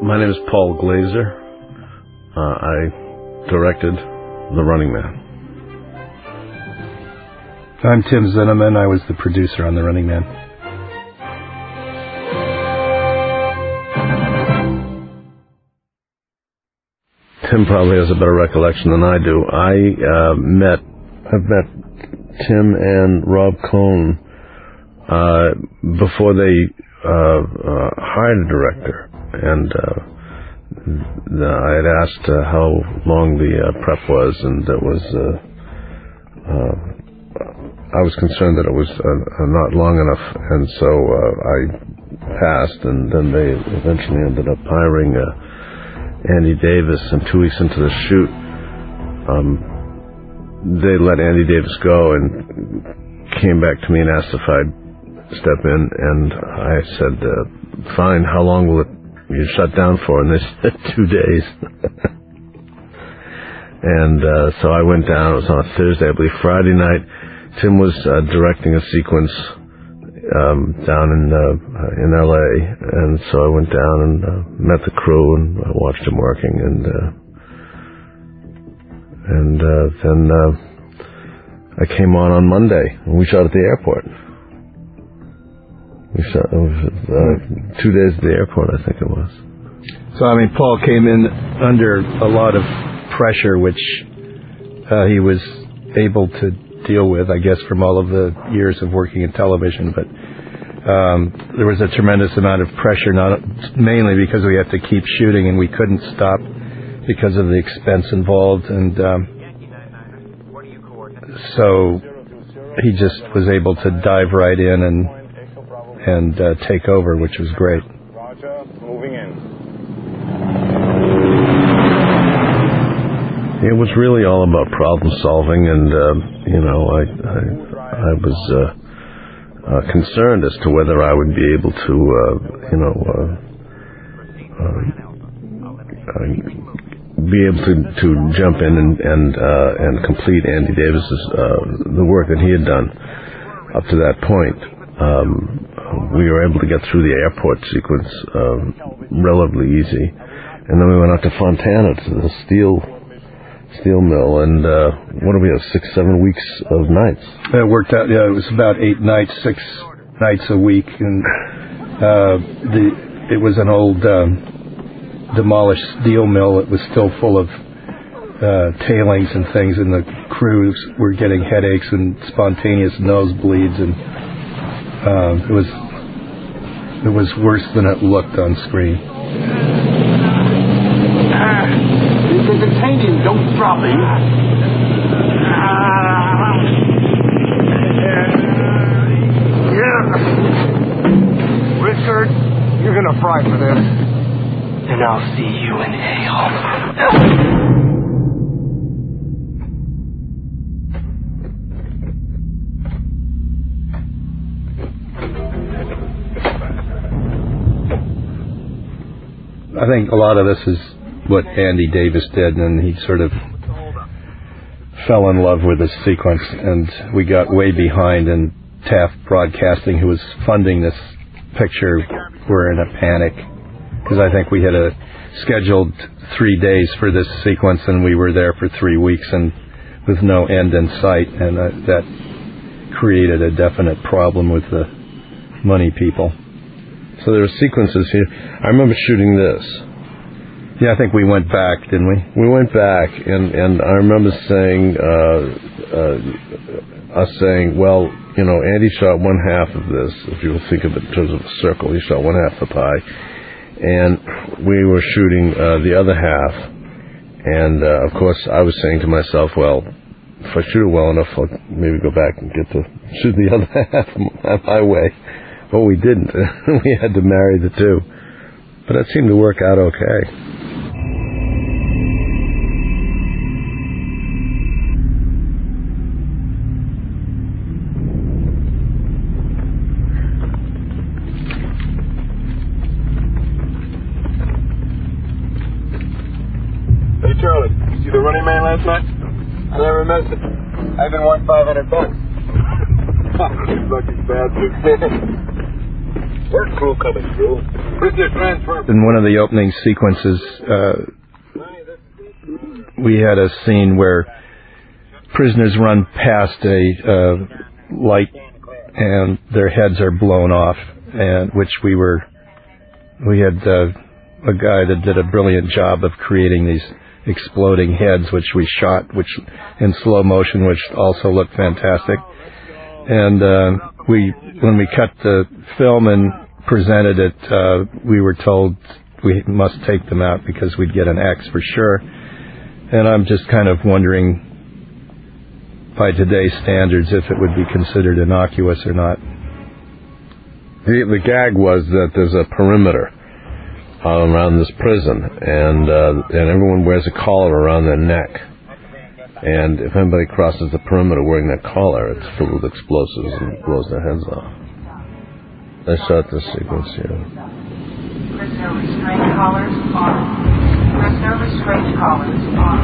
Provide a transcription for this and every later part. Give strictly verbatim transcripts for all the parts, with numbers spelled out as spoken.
My name is Paul Glazer. Uh, I directed The Running Man. I'm Tim Zinnemann. I was the producer on The Running Man. Tim probably has a better recollection than I do. I uh, met, I've met Tim and Rob Cohn uh, before they uh, uh, hired a director, and uh, I had asked uh, how long the uh, prep was, and it was. Uh, uh, I was concerned that it was uh, not long enough, and so uh, I passed, and then they eventually ended up hiring uh, Andy Davis, and two weeks into the shoot, um, they let Andy Davis go and came back to me and asked if I'd step in, and I said, uh, fine, how long will it you shut down for? And they said, two days. And uh, so I went down, it was on a Thursday, I believe Friday night. Tim was uh, directing a sequence um, down in uh, in L A, and so I went down and uh, met the crew and uh, watched him working, and uh, and uh, then uh, I came on on Monday, and we shot at the airport. We shot it was, uh, two days at the airport, I think it was. So I mean, Paul came in under a lot of pressure, which uh, he was able to deal with, I guess, from all of the years of working in television, but um, there was a tremendous amount of pressure, not mainly because we had to keep shooting and we couldn't stop because of the expense involved, and um, so he just was able to dive right in and and uh, take over, which was great. Roger, moving in. It was really all about problem solving, and uh, you know, I I, I was uh, uh, concerned as to whether I would be able to, uh, you know, uh, uh, uh, be able to, to jump in and and, uh, and complete Andy Davis's uh, the work that he had done up to that point. Um, we were able to get through the airport sequence uh, relatively easy, and then we went out to Fontana to the steel. steel mill, and uh, what do we have, six, seven weeks of nights? It worked out, yeah, it was about eight nights, six nights a week, and uh, the it was an old um, demolished steel mill. It was still full of uh, tailings and things, and the crews were getting headaches and spontaneous nosebleeds, and uh, it was it was worse than it looked on screen. It's containing, don't drop it. Yeah. Richard, you're gonna fry for this. And I'll see you in hell. I think a lot of this is what Andy Davis did, and he sort of fell in love with this sequence, and we got way behind, and Taft Broadcasting, who was funding this picture, were in a panic, because I think we had a scheduled three days for this sequence, and we were there for three weeks and with no end in sight, and uh, that created a definite problem with the money people. So there were sequences here. I remember shooting this. Yeah, I think we went back, didn't we? We went back, and, and I remember saying, uh, uh, us saying, well, you know, Andy shot one half of this, if you think of it in terms of a circle, he shot one half of the pie, and we were shooting uh, the other half, and uh, of course I was saying to myself, well, if I shoot it well enough, I'll maybe go back and get to shoot the other half my way. But we didn't. We had to marry the two. But that seemed to work out okay. Hey Charlie, you see the Running Man last night? I never missed it. I even won five hundred bucks. You lucky bastard. Work crew coming through. Prisoner transfer. In one of the opening sequences, uh, we had a scene where prisoners run past a uh, light and their heads are blown off, and which we were, we had uh, a guy that did a brilliant job of creating these exploding heads, which we shot, which in slow motion, which also looked fantastic. And uh, we, when we cut the film and presented it, uh, we were told we must take them out because we'd get an X for sure. And I'm just kind of wondering, by today's standards, if it would be considered innocuous or not. The, the gag was that there's a perimeter uh, around this prison, and uh, and everyone wears a collar around their neck. And if anybody crosses the perimeter wearing that collar, it's filled with explosives and blows their heads off. I shot this sequence here. Prisoner restraint collars on. Prisoner restraint collars on.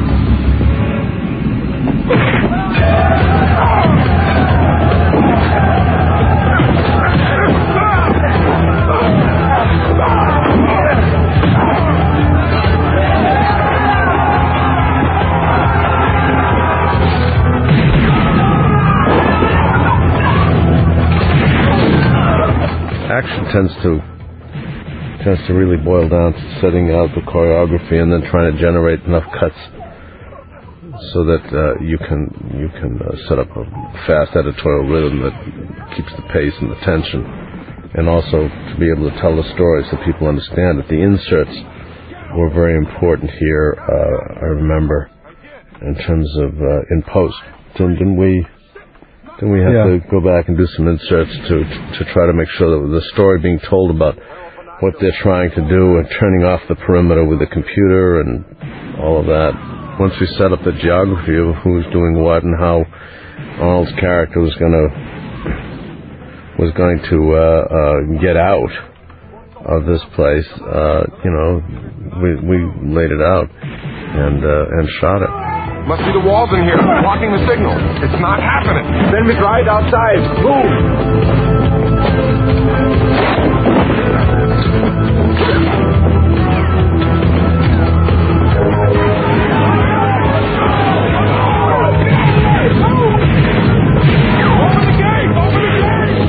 Action tends to tends to really boil down to setting out the choreography and then trying to generate enough cuts so that uh, you can you can uh, set up a fast editorial rhythm that keeps the pace and the tension, and also to be able to tell the story so people understand that the inserts were very important here. Uh, I remember in terms of uh, in post, didn't, didn't we? Then we have yeah. to go back and do some inserts to to try to make sure that the story being told about what they're trying to do and turning off the perimeter with the computer and all of that. Once we set up the geography of who's doing what and how Arnold's character was going to was going to uh, uh, get out of this place, uh, you know, we we laid it out and uh, and shot it. Must be the walls in here, blocking the signal. It's not happening. Then we ride outside. Move! Open the gate! Open the gate!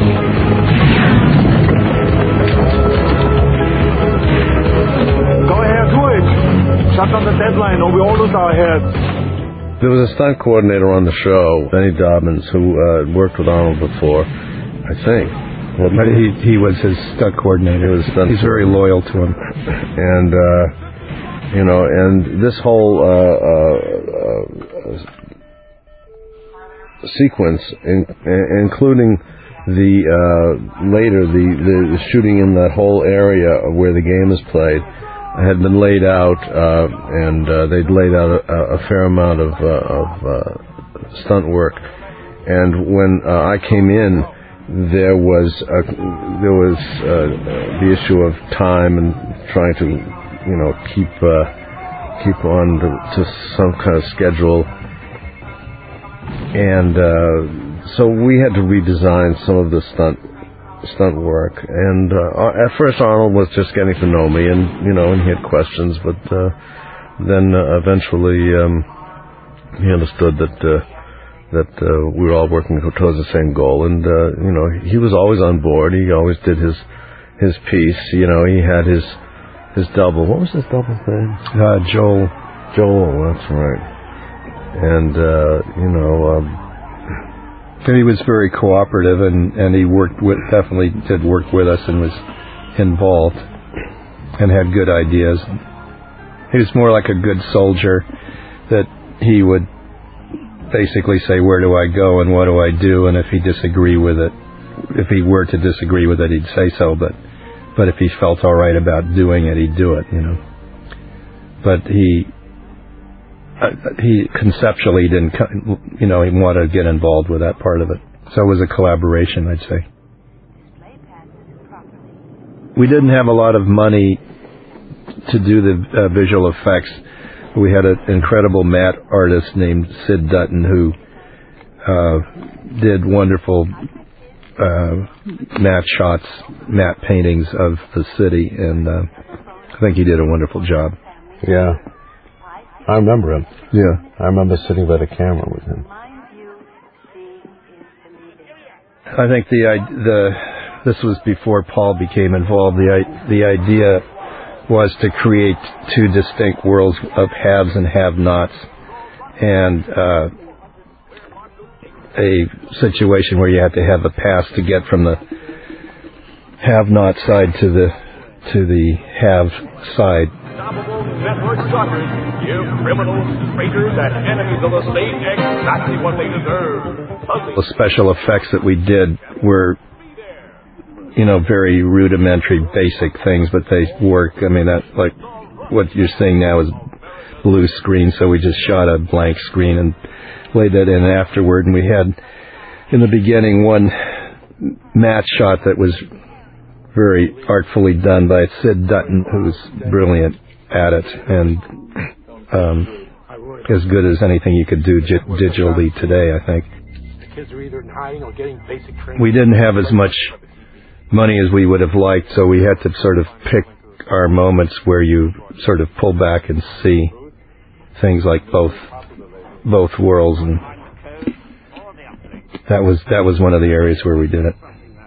Go ahead, do it. Shut on the deadline or we all lose our heads. There was a stunt coordinator on the show, Benny Dobbins, who uh, worked with Arnold before, I think. Well, but he he was his stunt coordinator. He was stunt He's very loyal to him. And, uh, you know, and this whole uh, uh, uh, sequence, in, including the uh, later, the, the shooting in that whole area where the game is played, had been laid out, uh, and uh, they'd laid out a, a fair amount of, uh, of uh, stunt work. And when uh, I came in, there was a, there was uh, the issue of time and trying to, you know, keep uh, keep on to, to some kind of schedule. And uh, so we had to redesign some of the stunt. stunt work, and uh, at first Arnold was just getting to know me, and you know, and he had questions, but uh, then uh, eventually um, he understood that uh, that uh, we were all working towards the same goal, and uh, you know, he was always on board. He always did his his piece. You know, he had his his double. What was his double name? Uh, Joel. Joel. That's right. And uh, you know. Um, And he was very cooperative, and, and he worked with, definitely did work with us and was involved and had good ideas. He was more like a good soldier, that he would basically say, where do I go and what do I do, and if he disagree with it, if he were to disagree with it, he'd say so, but but if he felt all right about doing it, he'd do it, you know. But he... Uh, he conceptually didn't, you know, he wanted to get involved with that part of it. So it was a collaboration, I'd say. We didn't have a lot of money to do the uh, visual effects. We had an incredible matte artist named Sid Dutton who uh, did wonderful uh, matte shots, matte paintings of the city, and uh, I think he did a wonderful job. Yeah. I remember him. Yeah. I remember sitting by the camera with him. I think the the this was before Paul became involved. The the idea was to create two distinct worlds of haves and have-nots, and uh, a situation where you had to have a pass to get from the have-not side to the to the have side. Network suckers give criminals, traitors, and enemies of the state exactly what they deserve. The special effects that we did were, you know, very rudimentary, basic things, but they work. I mean, that like what you're seeing now is blue screen, so we just shot a blank screen and laid that in afterward. And we had, in the beginning, one matte shot that was very artfully done by Sid Dutton, who was brilliant at it, and um, as good as anything you could do gi- digitally today, I think. Kids are either in hiding or getting basic training. We didn't have as much money as we would have liked, so we had to sort of pick our moments where you sort of pull back and see things like both both worlds, and that was that was one of the areas where we did it.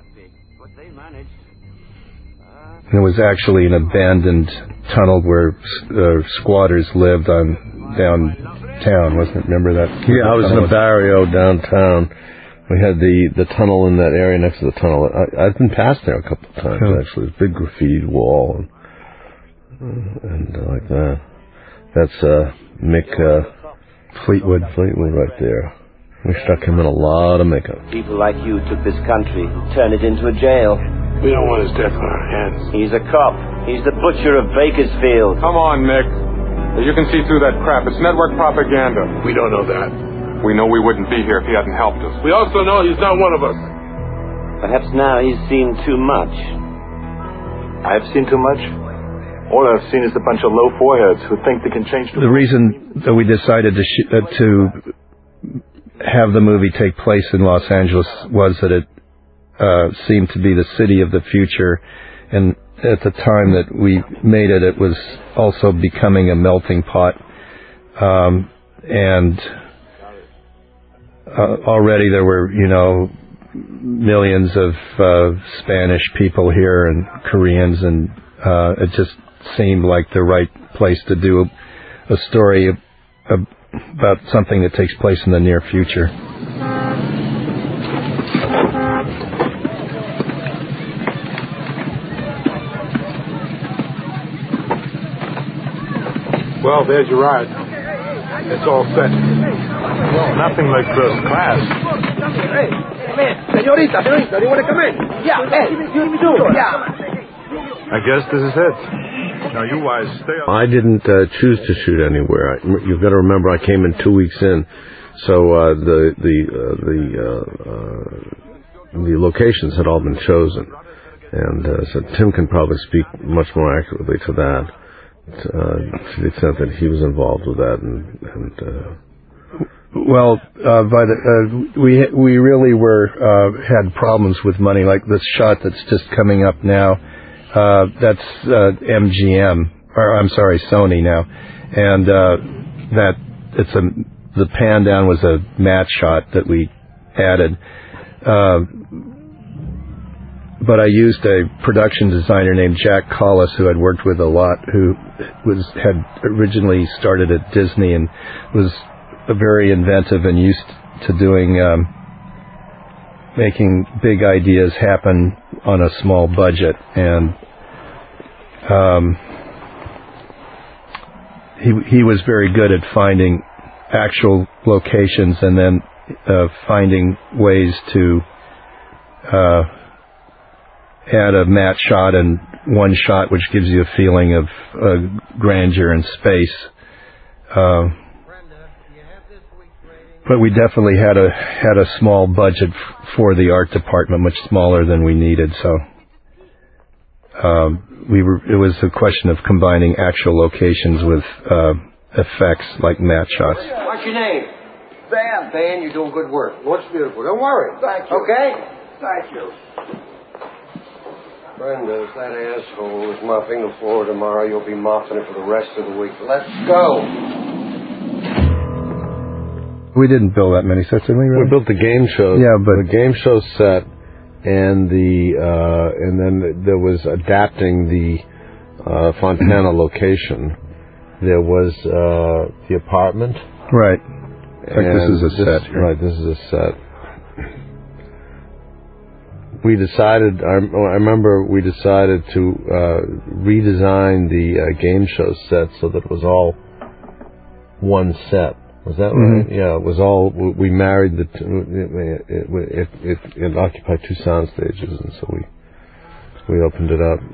And it was actually an abandoned tunnel where uh, squatters lived on downtown, wasn't it? Remember that? Yeah, I was in a barrio downtown. We had the, the tunnel in that area next to the tunnel. I, I've been past there a couple of times, yeah. actually. It's a big graffiti wall and, and uh, like that. That's uh, Mick uh, Fleetwood. Fleetwood right there. We stuck him in a lot of makeup. People like you took this country, turned it into a jail. We don't want his death on our hands. He's a cop. He's the butcher of Bakersfield. Come on, Nick. As you can see through that crap, it's network propaganda. We don't know that. We know we wouldn't be here if he hadn't helped us. We also know he's not one of us. Perhaps now he's seen too much. I've seen too much? All I've seen is a bunch of low foreheads who think they can change the The reason that we decided to sh- uh, to have the movie take place in Los Angeles was that it uh, seemed to be the city of the future, and at the time that we made it, it was also becoming a melting pot, um, and uh, already there were, you know, millions of uh, Spanish people here and Koreans, and uh, it just seemed like the right place to do a, a story a, a, about something that takes place in the near future. Well, there's your ride. It's all set. Well, nothing like first class. Hey, come in. Senorita, senorita, do you want to come in? Yeah, hey, you do. Yeah. I guess this is it. Now you guys stay up. I didn't uh, choose to shoot anywhere. I, you've got to remember, I came in two weeks in, so uh, the the uh, the uh, uh, the locations had all been chosen, and uh, so Tim can probably speak much more accurately to that, uh, to the extent that he was involved with that, and. and uh, Well, uh, by the, uh, we we really were uh, had problems with money. Like this shot that's just coming up now, uh, that's uh, M G M, or I'm sorry, Sony now, and uh, that it's a the pan down was a matte shot that we added. Uh, but I used a production designer named Jack Collis, who I'd worked with a lot, who was had originally started at Disney and was very inventive and used to doing, um, making big ideas happen on a small budget. And um, he he was very good at finding actual locations and then uh, finding ways to uh, add a matte shot and one shot, which gives you a feeling of uh, grandeur and space. Uh, But we definitely had a had a small budget f- for the art department, much smaller than we needed. So um, we were. It was a question of combining actual locations with uh, effects like matte shots. What's your name? Van. Van, you're doing good work. Looks beautiful. Don't worry. Thank you. Okay? Thank you. Brenda, if that asshole is mopping the floor tomorrow, you'll be mopping it for the rest of the week. Let's go. We didn't build that many sets, did we? Really? We built the game show. Yeah, but the game show set, and the uh, and then there was adapting the uh, Fontana location. There was uh, the apartment. Right. In fact, this is a this, set. Here. Right. This is a set. We decided, I, I remember we decided to uh, redesign the uh, game show set so that it was all one set. Was that right? Mm-hmm. Yeah, it was all, we married the, two, it, it, it, it occupied two sound stages, and so we, we opened it up.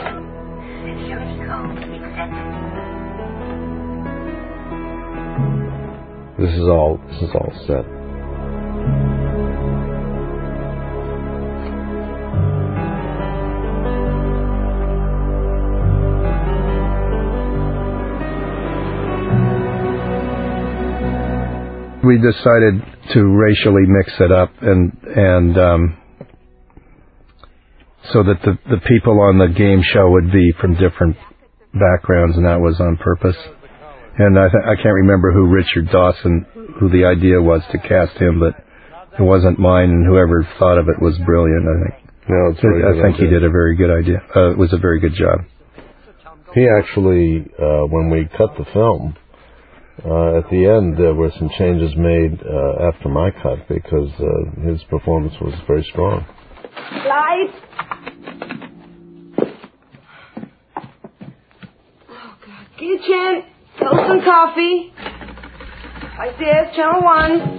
This is all, this is all set. We decided to racially mix it up, and and um, so that the the people on the game show would be from different backgrounds, and that was on purpose. And I, th- I can't remember who Richard Dawson, who the idea was to cast him, but it wasn't mine, and whoever thought of it was brilliant, I think. No, it's very I good think idea. he did a very good idea. Uh, it was a very good job. He actually, uh, when we cut the film, uh, at the end there were some changes made uh, after my cut because uh, his performance was very strong. Lights. Oh, God. Kitchen. Toast and coffee. I C S Channel one.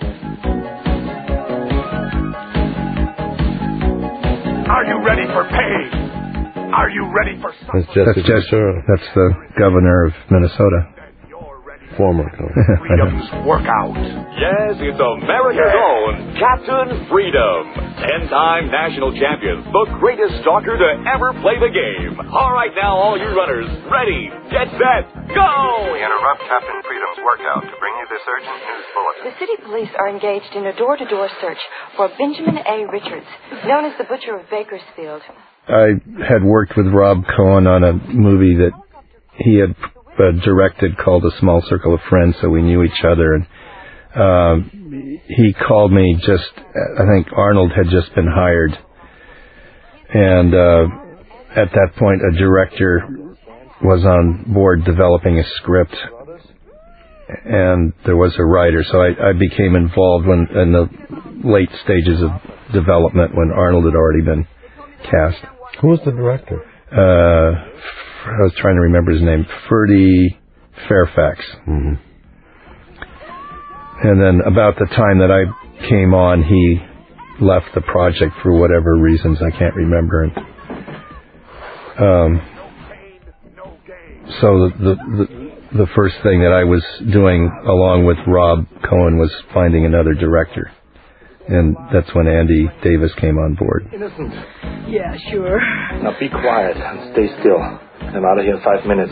Are you ready for pain? Are you ready for something? That's Jesse That's, Ventura. that's the governor of Minnesota. Former governor. Freedom's workout. Yes, it's America's own Captain Freedom. Ten-time national champion, the greatest stalker to ever play the game. All right now, all you runners, ready, get set, go! We interrupt Captain Freedom's workout to bring you this urgent news bulletin. The city police are engaged in a door-to-door search for Benjamin A. Richards, known as the Butcher of Bakersfield. I had worked with Rob Cohen on a movie that he had uh, directed called A Small Circle of Friends, so we knew each other. And uh, he called me just, I think Arnold had just been hired. And uh, at that point, a director was on board developing a script, and there was a writer. So I, I became involved when in the late stages of development when Arnold had already been cast. Who was the director? Uh, I was trying to remember his name. Ferdy Fairfax. Mm-hmm. And then about the time that I came on, he left the project for whatever reasons I can't remember. And, um, so the, the the the first thing that I was doing along with Rob Cohen was finding another director. And that's when Andy Davis came on board. Innocent. Yeah, sure. Now be quiet and stay still. I'm out of here in five minutes.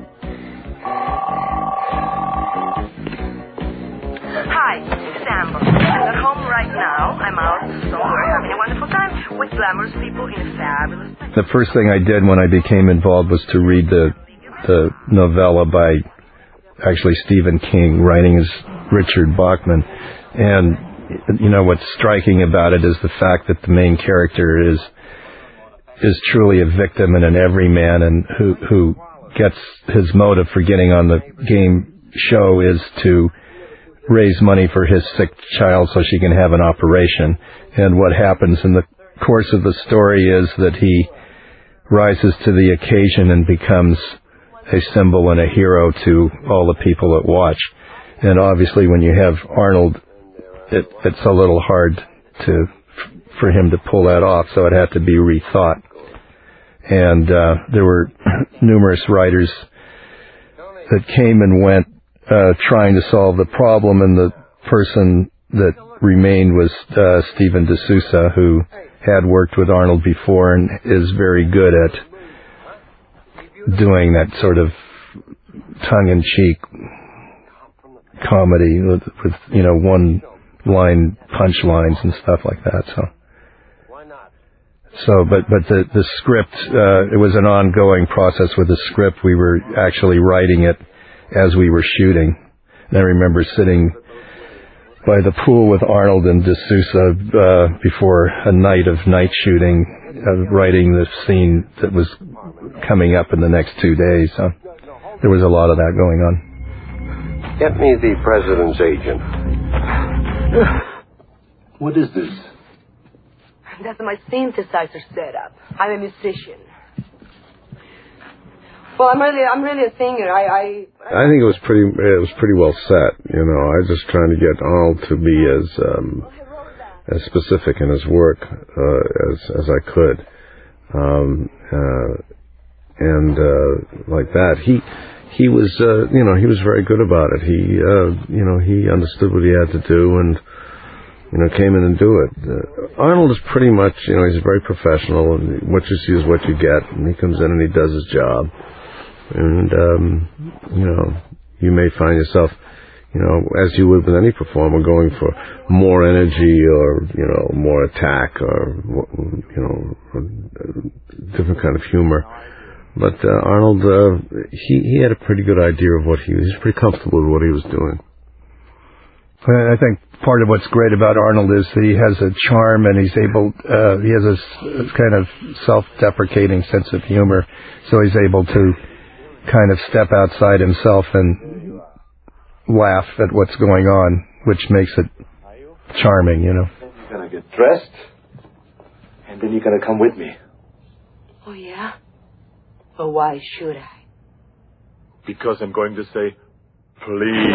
Hi, this is Amber. I'm at home right now. I'm out somewhere having a wonderful time with glamorous people in a fabulous place. The first thing I did when I became involved was to read the the novella by actually Stephen King, writing as Richard Bachman. And you know, what's striking about it is the fact that the main character is is truly a victim and an everyman, and who who gets his motive for getting on the game show is to raise money for his sick child so she can have an operation. And what happens in the course of the story is that he rises to the occasion and becomes a symbol and a hero to all the people that watch. And obviously when you have Arnold, It, it's a little hard to for him to pull that off, so it had to be rethought. And uh, there were numerous writers that came and went uh, trying to solve the problem, and the person that remained was uh, Stephen D'Souza, who had worked with Arnold before and is very good at doing that sort of tongue-in-cheek comedy with, with you know, one line punchlines and stuff like that. So So, but but the the script, uh, it was an ongoing process with the script. We were actually writing it as we were shooting. And I remember sitting by the pool with Arnold and De Souza uh, before a night of night shooting, uh, writing the scene that was coming up in the next two days. So there was a lot of that going on. Get me the president's agent. What is this? That's my synthesizer setup. I'm a musician. Well, I'm really, I'm really a singer. I, I, I think it was pretty, it was pretty well set. You know, I was just trying to get Arnold to be as, um, as specific in his work uh, as as I could, um, uh, and uh, like that. He he was, uh, you know, he was very good about it. He, uh, you know, he understood what he had to do and. You know, came in and do it. Uh, Arnold is pretty much, you know, he's very professional, and what you see is what you get, and he comes in and he does his job. And, um, you know, you may find yourself, you know, as you would with any performer, going for more energy or, you know, more attack or, you know, different kind of humor. But uh, Arnold, uh, he, he had a pretty good idea of what he was, he was pretty comfortable with what he was doing. I think part of what's great about Arnold is he has a charm and he's able, uh, he has a kind of self-deprecating sense of humor, so he's able to kind of step outside himself and laugh at what's going on, which makes it charming, you know. You're going to get dressed, and then you're going to come with me. Oh, yeah? But why should I? Because I'm going to say, please.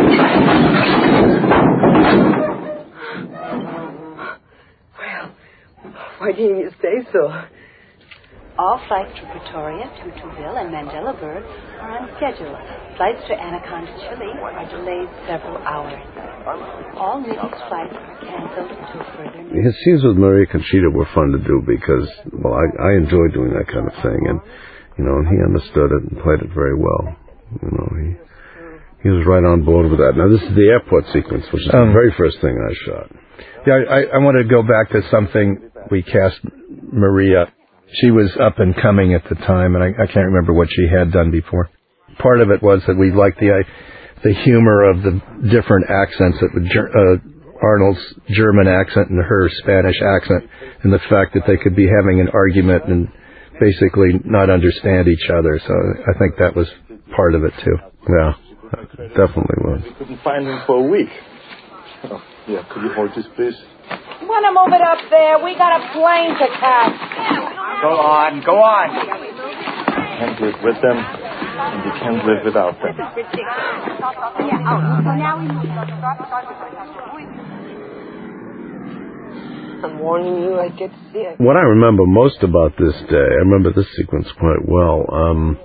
Well, why didn't you say so? All flights to Pretoria, Tutuwil, and Mandela Berg are on schedule. Flights to Anaconda, Chile are delayed several hours. All Newby's flights are canceled until further notice. His scenes with Maria Conchita were fun to do because, well, I, I enjoyed doing that kind of thing, and you know, and he understood it and played it very well. You know, he he was right on board with that. Now, this is the airport sequence, which is um, the very first thing I shot. Yeah, I, I want to go back to something we cast Maria. She was up and coming at the time, and I, I can't remember what she had done before. Part of it was that we liked the the humor of the different accents, that uh, Arnold's German accent and her Spanish accent, and the fact that they could be having an argument and basically not understand each other. So I think that was part of it too. Yeah, definitely was. We couldn't find him for a week. Oh, yeah, could you hold this, please? You want to move it up there? We got a plane to catch. Go on, go on. You can't live with them, and you can't live without them. I'm warning you, I get sick. What I remember most about this day, I remember this sequence quite well, um,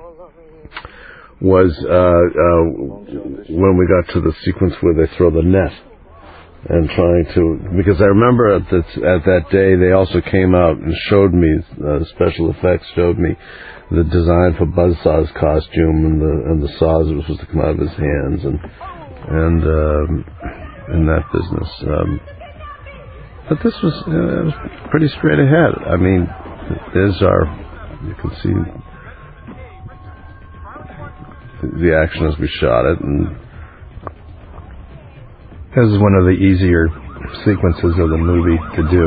was uh, uh, when we got to the sequence where they throw the net. And trying to, because I remember at, this, at that day they also came out and showed me, uh, special effects showed me the design for Buzzsaw's costume and the and the saws that was supposed to come out of his hands and and um, in that business. Um, but this was, uh, it was pretty straight ahead. I mean, there's our, you can see the action as we shot it, and this is one of the easier sequences of the movie to do.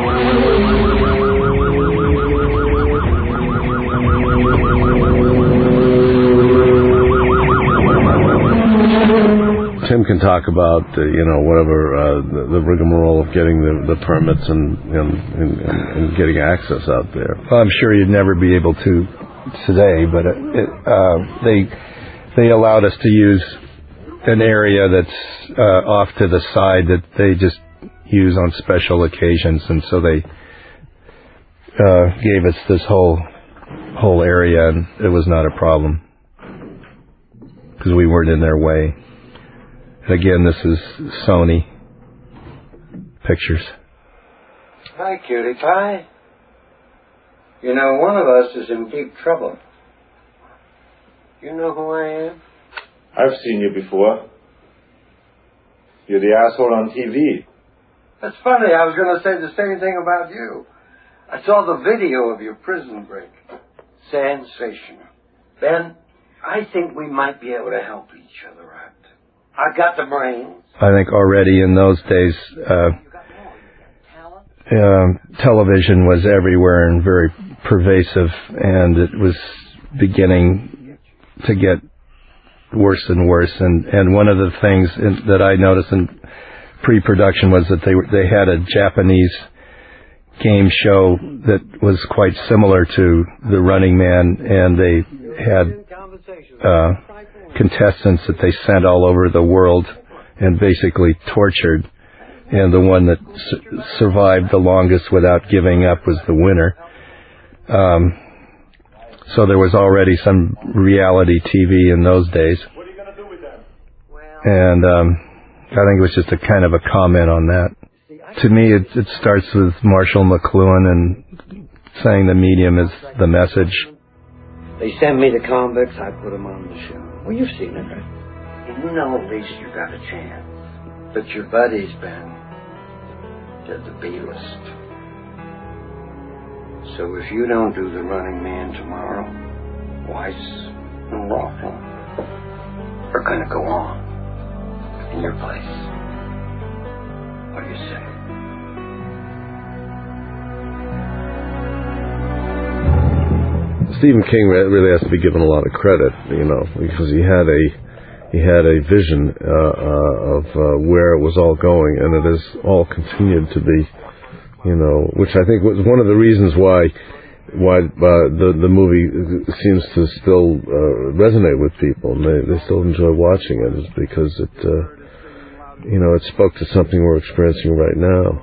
Tim can talk about, uh, you know, whatever, uh, the, the rigmarole of getting the, the permits and, and, and, and getting access out there. Well, I'm sure you'd never be able to today, but it, it, uh, they they allowed us to use an area that's uh, off to the side that they just use on special occasions, and so they uh, gave us this whole whole area, and it was not a problem because we weren't in their way. And again, this is Sony Pictures. Hi, cutie pie. You know, one of us is in deep trouble. You know who I am? I've seen you before. You're the asshole on T V. That's funny. I was going to say the same thing about you. I saw the video of your prison break. Sensational. Ben, I think we might be able to help each other out. I got the brains. I think already in those days, uh, um, television was everywhere and very pervasive, and it was beginning to get worse and worse. And, and one of the things in, that I noticed in pre-production was that they they had a Japanese game show that was quite similar to The Running Man, and they had uh, contestants that they sent all over the world and basically tortured, and the one that su- survived the longest without giving up was the winner. Um, so there was already some reality T V in those days. And um, I think it was just a kind of a comment on that. To me, it, it starts with Marshall McLuhan and saying the medium is the message. They send me the convicts, I put them on the show. Well, you've seen it, right? And you know at least you got a chance. But your buddies, Ben, they're the B-list. So if you don't do The Running Man tomorrow, Weiss and Laughlin are going to go on in your place. What do you say? Stephen King really has to be given a lot of credit, you know, because he had a he had a vision uh, uh, of uh, where it was all going, and it has all continued to be, you know, which I think was one of the reasons why why uh, the the movie seems to still uh, resonate with people, and they they still enjoy watching it, is because it uh, you know it spoke to something we're experiencing right now.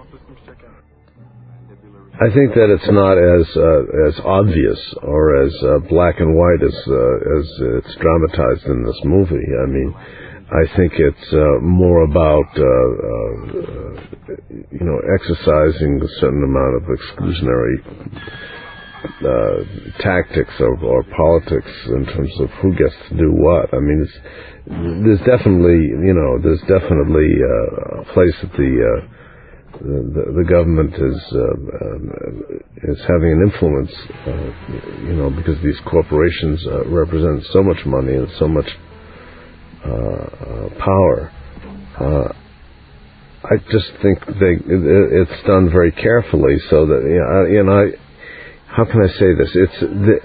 I think that it's not as uh, as obvious or as uh, black and white as uh, as it's dramatized in this movie. I mean, I think it's uh, more about uh, uh, you know exercising a certain amount of exclusionary uh, tactics or, or politics in terms of who gets to do what. I mean, it's, there's definitely you know there's definitely uh, a place at the uh, The, the government is uh, um, is having an influence, uh, you know, because these corporations uh, represent so much money and so much uh, uh, power. Uh, I just think they it, it's done very carefully, so that you know, I, you know I, how can I say this? It's the,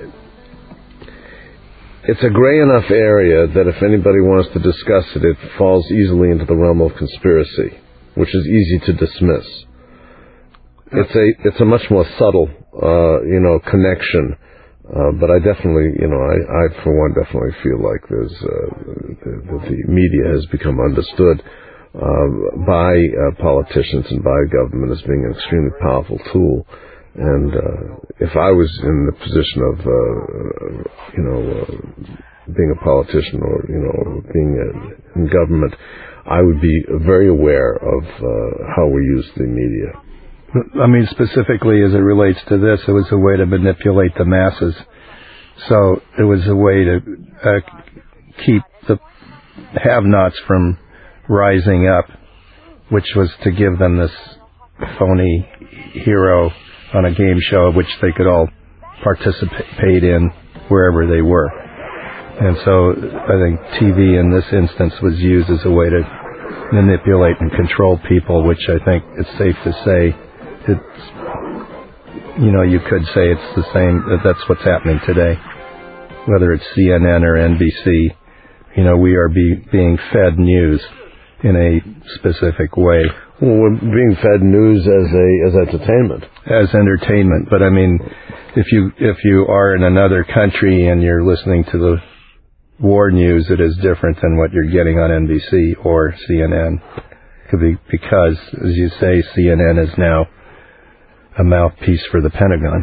it's a gray enough area that if anybody wants to discuss it, it falls easily into the realm of conspiracy, which is easy to dismiss. It's a it's a much more subtle, uh, you know, connection. Uh, but I definitely, you know, I, I for one definitely feel like there's uh, that the media has become understood uh, by uh, politicians and by government as being an extremely powerful tool. And uh, if I was in the position of, uh, you know, uh, being a politician or you know being a, in government, I would be very aware of uh, how we use the media. I mean, specifically as it relates to this, it was a way to manipulate the masses. So it was a way to uh, keep the have-nots from rising up, which was to give them this phony hero on a game show which they could all participate in wherever they were. And so I think T V in this instance was used as a way to manipulate and control people, which I think it's safe to say it's, you know, you could say it's the same, that that's what's happening today. Whether it's C N N or N B C, you know, we are be, being fed news in a specific way. Well, we're being fed news as a as entertainment. As entertainment. But I mean, if you if you are in another country and you're listening to the war news, it is different than what you're getting on N B C or C N N. Could be because, as you say, C N N is now a mouthpiece for the Pentagon.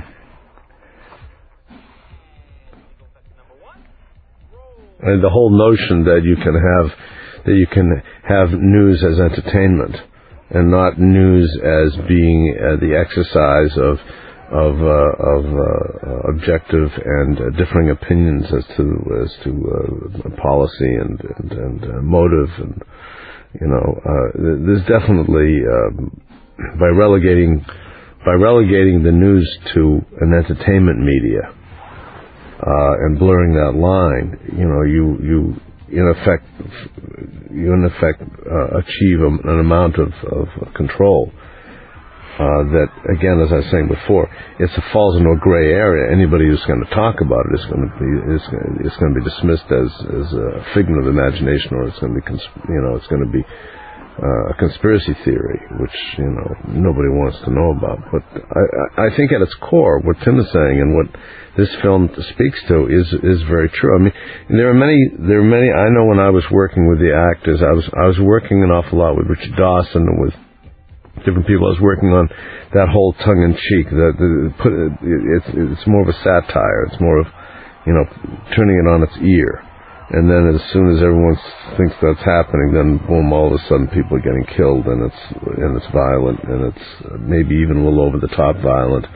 And the whole notion that you can have that you can have news as entertainment and not news as being uh, the exercise of of uh, of uh, objective and uh, differing opinions as to as to uh, policy and and, and uh, motive, and you know, uh, there's definitely uh, by relegating by relegating the news to an entertainment media uh, and blurring that line, you know, you you in effect you in effect uh, achieve a, an amount of, of control uh, that, again, as I was saying before, it falls into a gray area. Anybody who's going to talk about it is going to be is it's going to be dismissed as as a figment of imagination, or it's going to be you know it's going to be Uh, a conspiracy theory, which, you know, nobody wants to know about. But I, I think at its core, what Tim is saying and what this film speaks to is is very true. I mean, there are many, there are many, I know when I was working with the actors, I was I was working an awful lot with Richard Dawson and with different people. I was working on that whole tongue-in-cheek, that the, put it's it's more of a satire. It's more of, you know, turning it on its ear. And then as soon as everyone thinks that's happening, then boom, all of a sudden people are getting killed, and it's and it's violent, and it's maybe even a little over the top violent.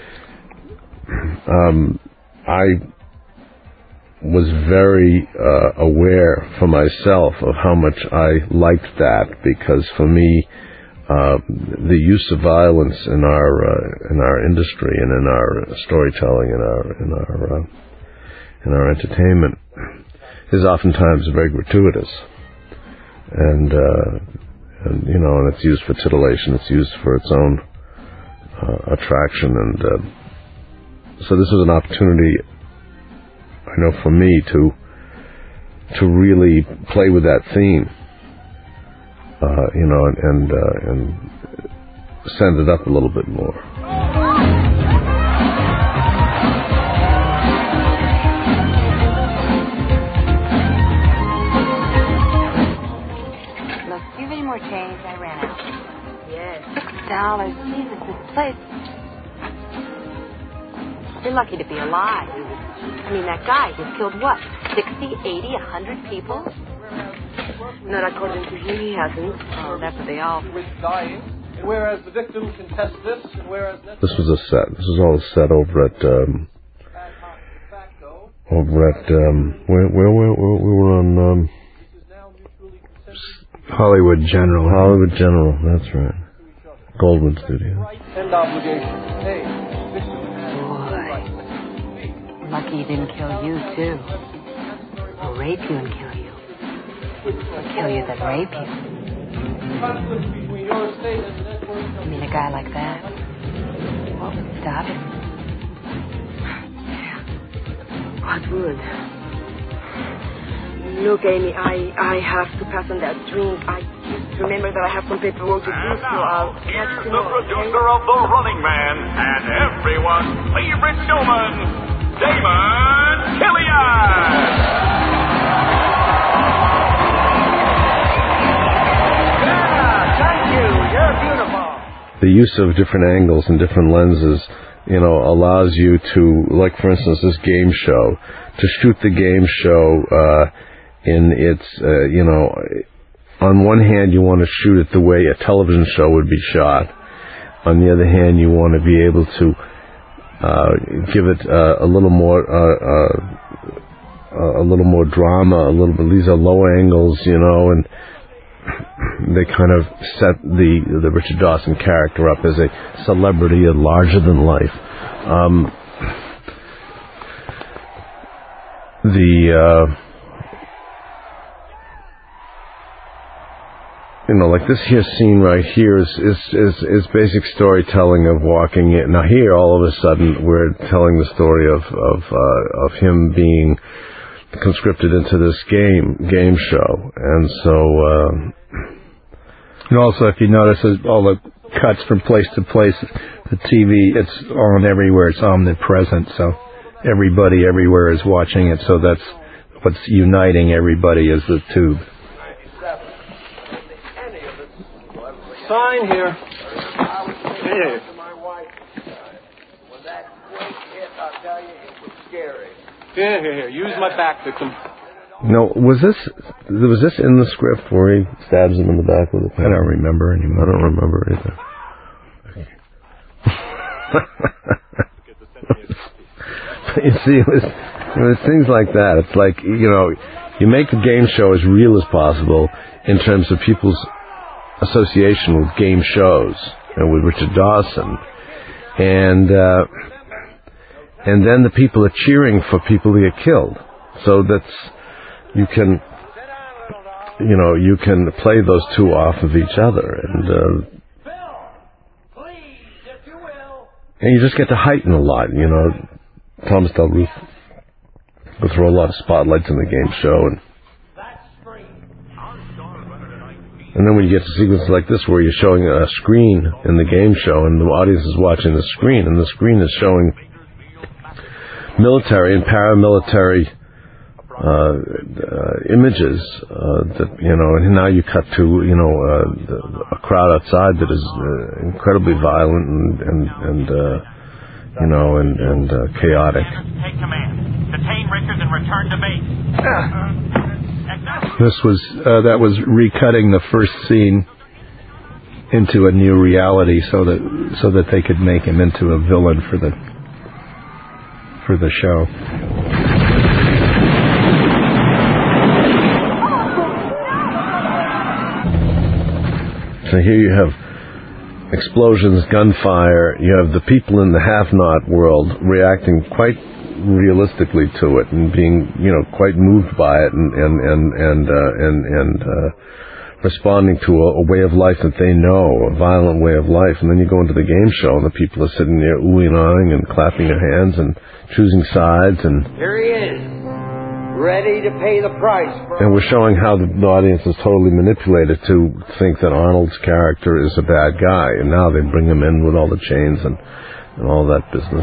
Um, I was very uh, aware for myself of how much I liked that, because for me, uh, the use of violence in our uh, in our industry and in our storytelling and our in our uh, in our entertainment is oftentimes very gratuitous, and, uh, and you know, and it's used for titillation. It's used for its own uh, attraction, and uh, so this was an opportunity, I know, for me to to really play with that theme, uh, you know, and and, uh, and send it up a little bit more. Dollars. Jesus, this place. You're lucky to be alive. I mean, that guy, he's killed what? Sixty, eighty, a hundred people? Not according to him, he hasn't. Oh, that's what they all. Whereas the victim contests this, and whereas this was a set. This was all a set over at um, over at um, where where where, where we were on um, Hollywood General. Hollywood General. That's right. Goldwyn Studios. And obligation. Hey, boy, lucky he didn't kill you too, or rape you and kill you, or kill you then rape you. I mean, a guy like that, what would stop him? What would? Look, Amy, I I have to pass on that drink. I just remember that I have some paperwork to do, so I'll catch you. The producer of The Running Man and everyone's favorite showman, Damon Killian. Yeah, thank you. You're beautiful. The use of different angles and different lenses, you know, allows you to, like, for instance, this game show, to shoot the game show uh, in its, uh, you know, on one hand you want to shoot it the way a television show would be shot. On the other hand, you want to be able to uh, give it uh, a little more, uh, uh, a little more drama. A little bit. These are low angles, you know, and they kind of set the the Richard Dawson character up as a celebrity, a larger than life. Um, the uh, you know, like this here scene right here is is is, is basic storytelling of walking in. Now here, all of a sudden, we're telling the story of of uh, of him being conscripted into this game game show, and so. Uh, and also, if you notice, all the cuts from place to place, the T V, it's on everywhere. It's omnipresent, so everybody everywhere is watching it. So that's what's uniting everybody is the tube. Sign here. Here. Here, here, here. Use my back, victim. No, was this was this in the script where he stabs him in the back with a pen? I don't remember anymore. I don't remember either. You see, it was, it was things like that. It's like, you know, you make the game show as real as possible in terms of people's association with game shows and with Richard Dawson. and uh, and then the people are cheering for people to get killed. So that's, you can, you know, you can play those two off of each other, and uh, and you just get to heighten a lot. You know, Thomas Del Ruth will throw a lot of spotlights in the game show, and and then when you get to sequences like this where you're showing a screen in the game show and the audience is watching the screen, and the screen is showing military and paramilitary uh, uh, images uh, that, you know, and now you cut to, you know, uh, the, a crowd outside that is uh, incredibly violent and, and, and uh, you know, and, and uh, chaotic. Take command. Detain Richards and return to base. Uh, This was, uh, that was recutting the first scene into a new reality so that, so that they could make him into a villain for the, for the show. So here you have explosions, gunfire, you have the people in the have-not world reacting quite realistically to it and being, you know, quite moved by it and and and and uh, and, and uh, responding to a, a way of life that they know, a violent way of life. And then you go into the game show and the people are sitting there oohing and ahhing and clapping their hands and choosing sides, and here he is, ready to pay the price. And we're showing how the, the audience is totally manipulated to think that Arnold's character is a bad guy, and now they bring him in with all the chains and, and all that business.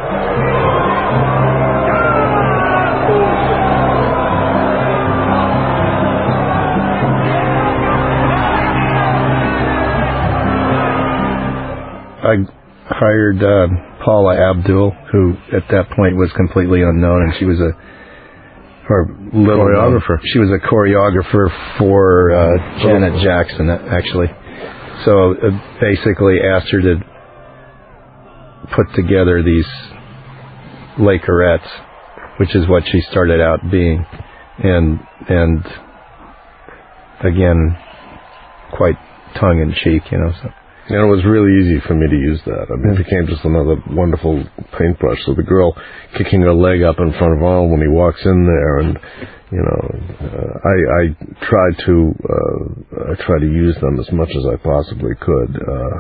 I hired uh, Paula Abdul, who at that point was completely unknown, and she was a or little choreographer. She was a choreographer for uh, Janet Jackson, actually. So uh, basically asked her to put together these Lakerettes, which is what she started out being, and and again, quite tongue-in-cheek, you know. So. And it was really easy for me to use that. I mean, it became just another wonderful paintbrush. So the girl kicking her leg up in front of Arnold when he walks in there, and you know, uh, I, I tried to uh, I tried to use them as much as I possibly could. Uh,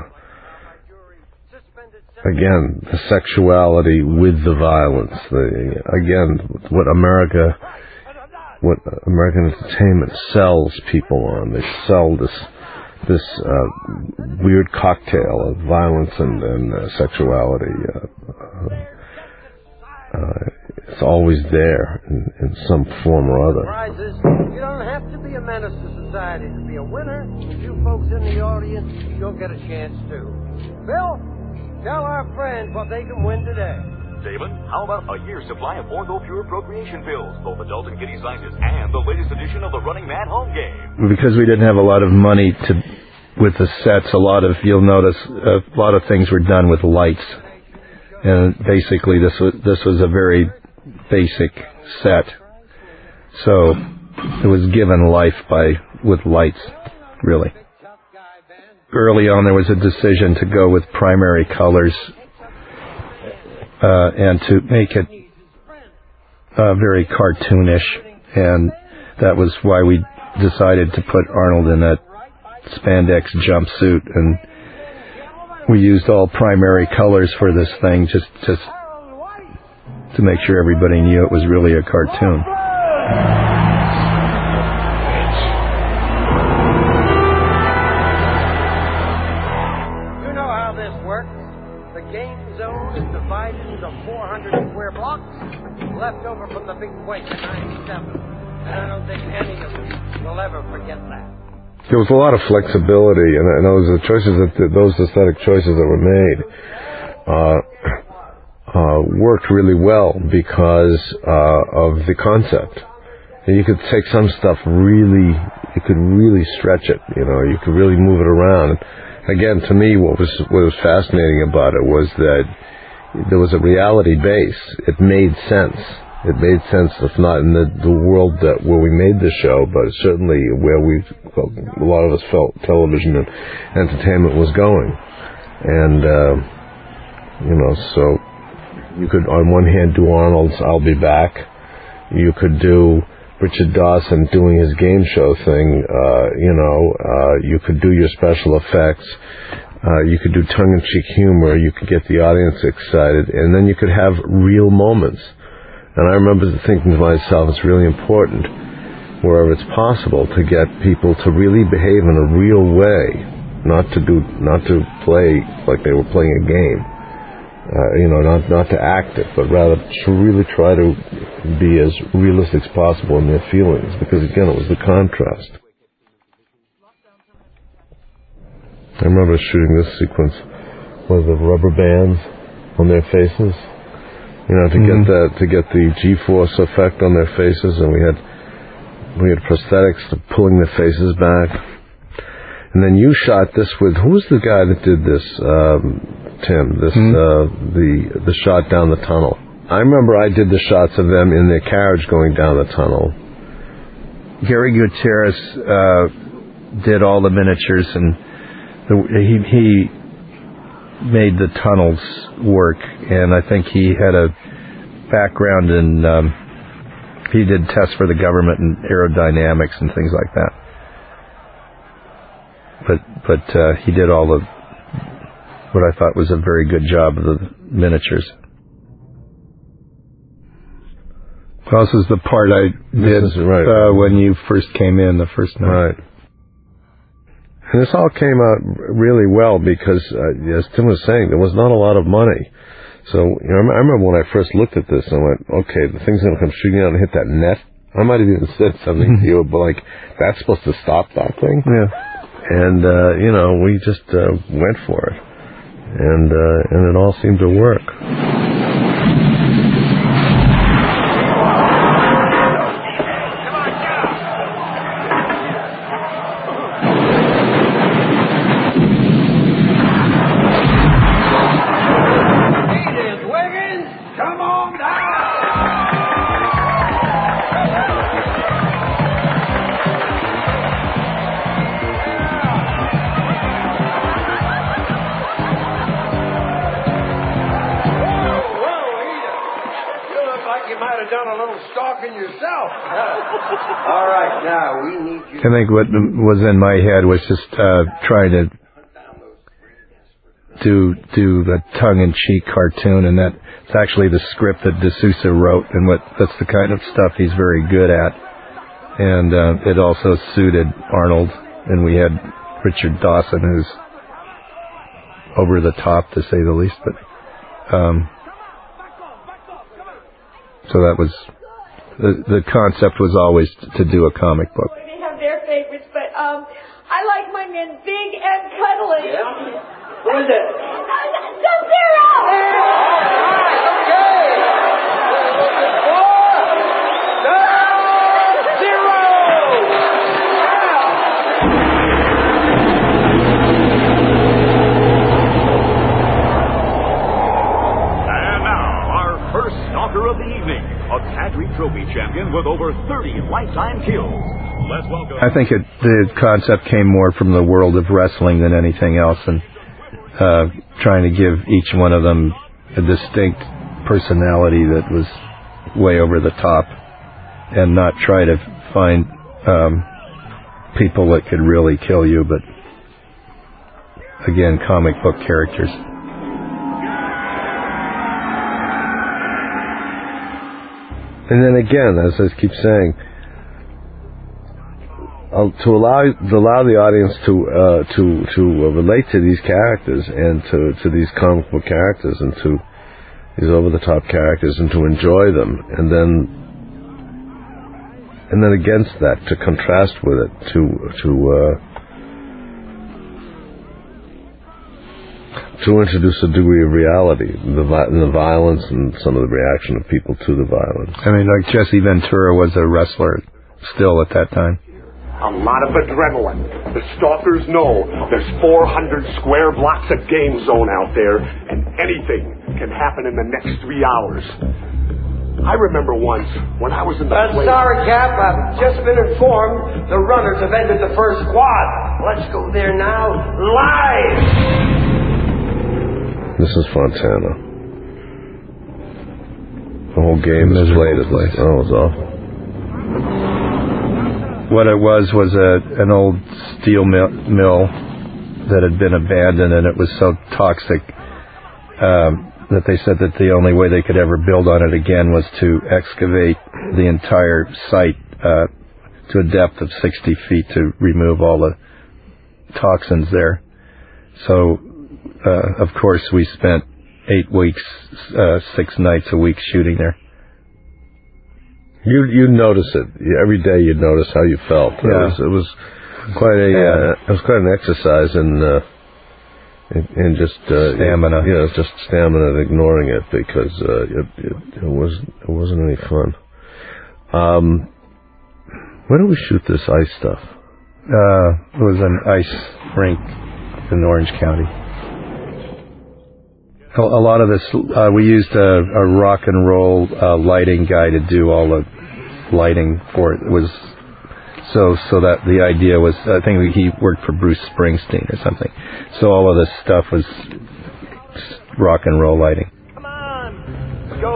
again, the sexuality with the violence. The, again, what America, what American entertainment sells people on. They sell this. this uh, weird cocktail of violence and, and uh, sexuality. Uh, uh, uh, it's always there in, in some form or other. Prizes. You don't have to be a menace to society to be a winner. You folks in the audience, you'll get a chance too. Bill, tell our friends what they can win today. David, how about a year's supply of Ortho Pure Procreation pills, both adult and kiddie sizes, and the latest edition of the Running Man home game? Because we didn't have a lot of money to, with the sets, a lot of, you'll notice, a lot of things were done with lights. And basically this was, this was a very basic set. So it was given life by, with lights, really. Early on there was a decision to go with primary colors, Uh, and to make it uh, very cartoonish, and that was why we decided to put Arnold in that spandex jumpsuit, and we used all primary colors for this thing, just just to make sure everybody knew it was really a cartoon. You know how this works. The game zone is divided into four hundred square blocks, left over from the big quake in ninety-seven. And I don't think any of us will ever forget that. There was a lot of flexibility, and, and those the choices that those aesthetic choices that were made uh, uh, worked really well because uh, of the concept. And you could take some stuff really, you could really stretch it. You know, you could really move it around. Again, to me, what was what was fascinating about it was that there was a reality base. It made sense. It made sense, if not in the, the world that where we made the show, but certainly where we felt, a lot of us felt television and entertainment was going. And uh, You know, so you could on one hand do Arnold's "I'll Be Back." You could do Richard Dawson doing his game show thing. Uh, you know, uh, you could do your special effects. Uh, you could do tongue-in-cheek humor. You could get the audience excited, and then you could have real moments. And I remember thinking to myself, it's really important, wherever it's possible, to get people to really behave in a real way, not to do, not to play like they were playing a game. Uh, you know, not not to act it, but rather to really try to be as realistic as possible in their feelings, because again, it was the contrast. I remember shooting this sequence with the rubber bands on their faces, you know, to mm-hmm. get that, to get the G-force effect on their faces, and we had we had prosthetics pulling their faces back. And then you shot this with, who was the guy that did this, um, Tim, this, mm-hmm. uh, the, the shot down the tunnel? I remember I did the shots of them in their carriage going down the tunnel. Gary Gutierrez, uh, did all the miniatures, and the, he, he made the tunnels work, and I think he had a background in, um, he did tests for the government and aerodynamics and things like that. But but uh, he did all the what I thought was a very good job of the miniatures. Well, this is the part I did is, right. uh, when you first came in the first night. Right. And this all came out really well because, uh, as Tim was saying, there was not a lot of money. So you know, I remember when I first looked at this, and went, okay, the thing's going to come shooting out and hit that net. I might have even said something to you, but like, that's supposed to stop that thing? Yeah. And, uh, you know, we just uh, went for it. And, uh, and it all seemed to work. I think what was in my head was just uh, trying to do do the tongue-in-cheek cartoon, and that's actually the script that D'Souza wrote, and what that's the kind of stuff he's very good at. And uh, it also suited Arnold, and we had Richard Dawson, who's over the top, to say the least. But um, so that was the the concept was always to do a comic book. Their favorites, but um, I like my men big and cuddly. Yeah? Who is it? Sub-Zero! Okay! Sub-Zero! And now, our first stalker of the evening, a Cadre Trophy champion with over thirty lifetime kills. Let's welcome. I think it, the concept came more from the world of wrestling than anything else, and uh, trying to give each one of them a distinct personality that was way over the top, and not try to find um, people that could really kill you, but again, comic book characters. And then again, as I keep saying, Uh, to allow to allow the audience to uh, to to uh, relate to these characters and to to these comic book characters and to these over the top characters and to enjoy them, and then and then against that to contrast with it, to to uh, to introduce a degree of reality, the vi- the violence and some of the reaction of people to the violence. I mean, like Jesse Ventura was a wrestler still at that time. A lot of adrenaline. The stalkers know there's four hundred square blocks of game zone out there, and anything can happen in the next three hours. I remember once when I was in the I'm plane. sorry, Cap. I've just been informed the runners have entered the first quad. Let's go there now, live! This is Fontana. The whole game is played at least. Oh, it was awful. What it was was a an old steel mill, mill that had been abandoned, and it was so toxic um, that they said that the only way they could ever build on it again was to excavate the entire site uh, to a depth of sixty feet to remove all the toxins there. So, uh, of course, we spent eight weeks, uh, six nights a week shooting there. You you notice it every day. You'd notice how you felt. Yeah. It was, it was quite a uh, it was quite an exercise in uh, in, in just uh, stamina. Yeah, just stamina and ignoring it because uh, it, it it was it wasn't any fun. Um, where do we shoot this ice stuff? Uh, it was an ice rink in Orange County. A, a lot of this, uh, we used a, a rock and roll uh, lighting guy to do all the lighting for it. It was so so that the idea was, I think he worked for Bruce Springsteen or something. So all of this stuff was rock and roll lighting. Come on, go.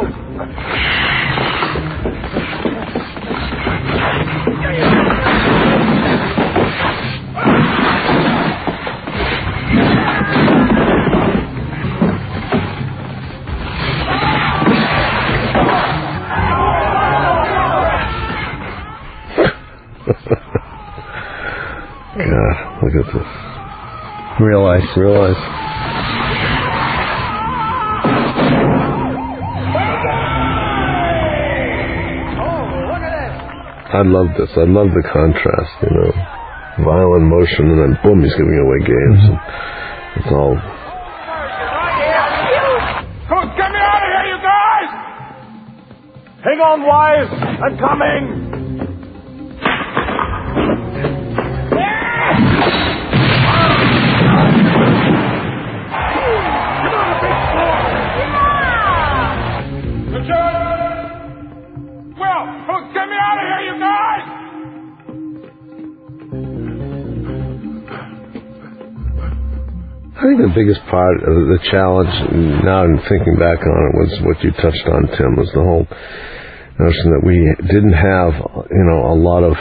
God, look at this. Real ice. Real ice. I love this. I love the contrast, you know. Violent motion, and then boom, he's giving away games. And it's all... Come, get me out of here, you guys! Hang on, wives! I'm coming! I think the biggest part of the challenge, now in thinking back on it, was what you touched on, Tim, was the whole notion that we didn't have, you know, a lot of,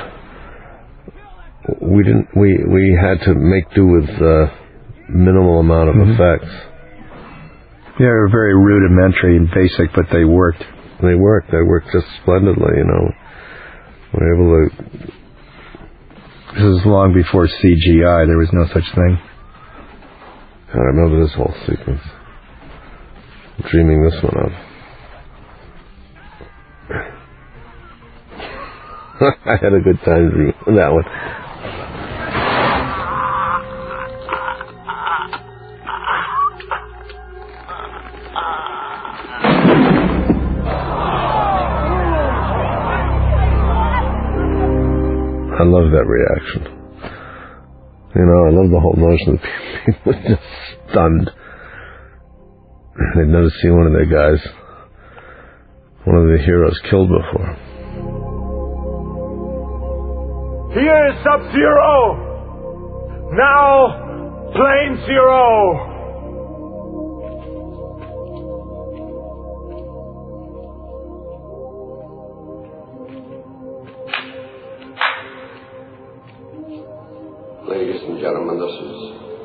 we didn't, we, we had to make do with uh, minimal amount of mm-hmm. effects. Yeah, they were very rudimentary and basic, but they worked. They worked. They worked just splendidly, you know. We were able to... This is long before C G I. There was no such thing. I remember this whole sequence. I'm dreaming this one up. I had a good time dreaming that one. I love that reaction. You know, I love the whole notion that people were just stunned. They'd never seen one of their guys, one of the heroes, killed before. Here is Sub-Zero! Now, Plane Zero! Ladies and gentlemen, this is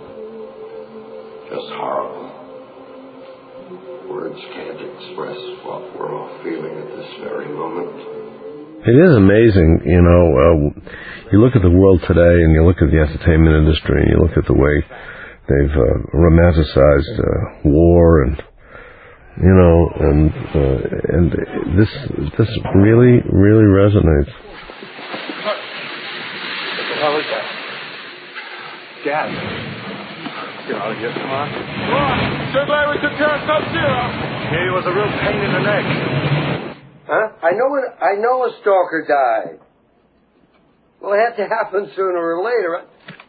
just horrible. Words can't express what we're all feeling at this very moment. It is amazing, you know, uh, you look at the world today and you look at the entertainment industry and you look at the way they've uh, romanticized uh, war and, you know, and uh, and this this really, really resonates. What the hell is that? Gas. Get out of here, come on. Come on! So glad we took care of Sub-Zero! He was a real pain in the neck. Huh? I know it, I know a stalker died. Well, it had to happen sooner or later.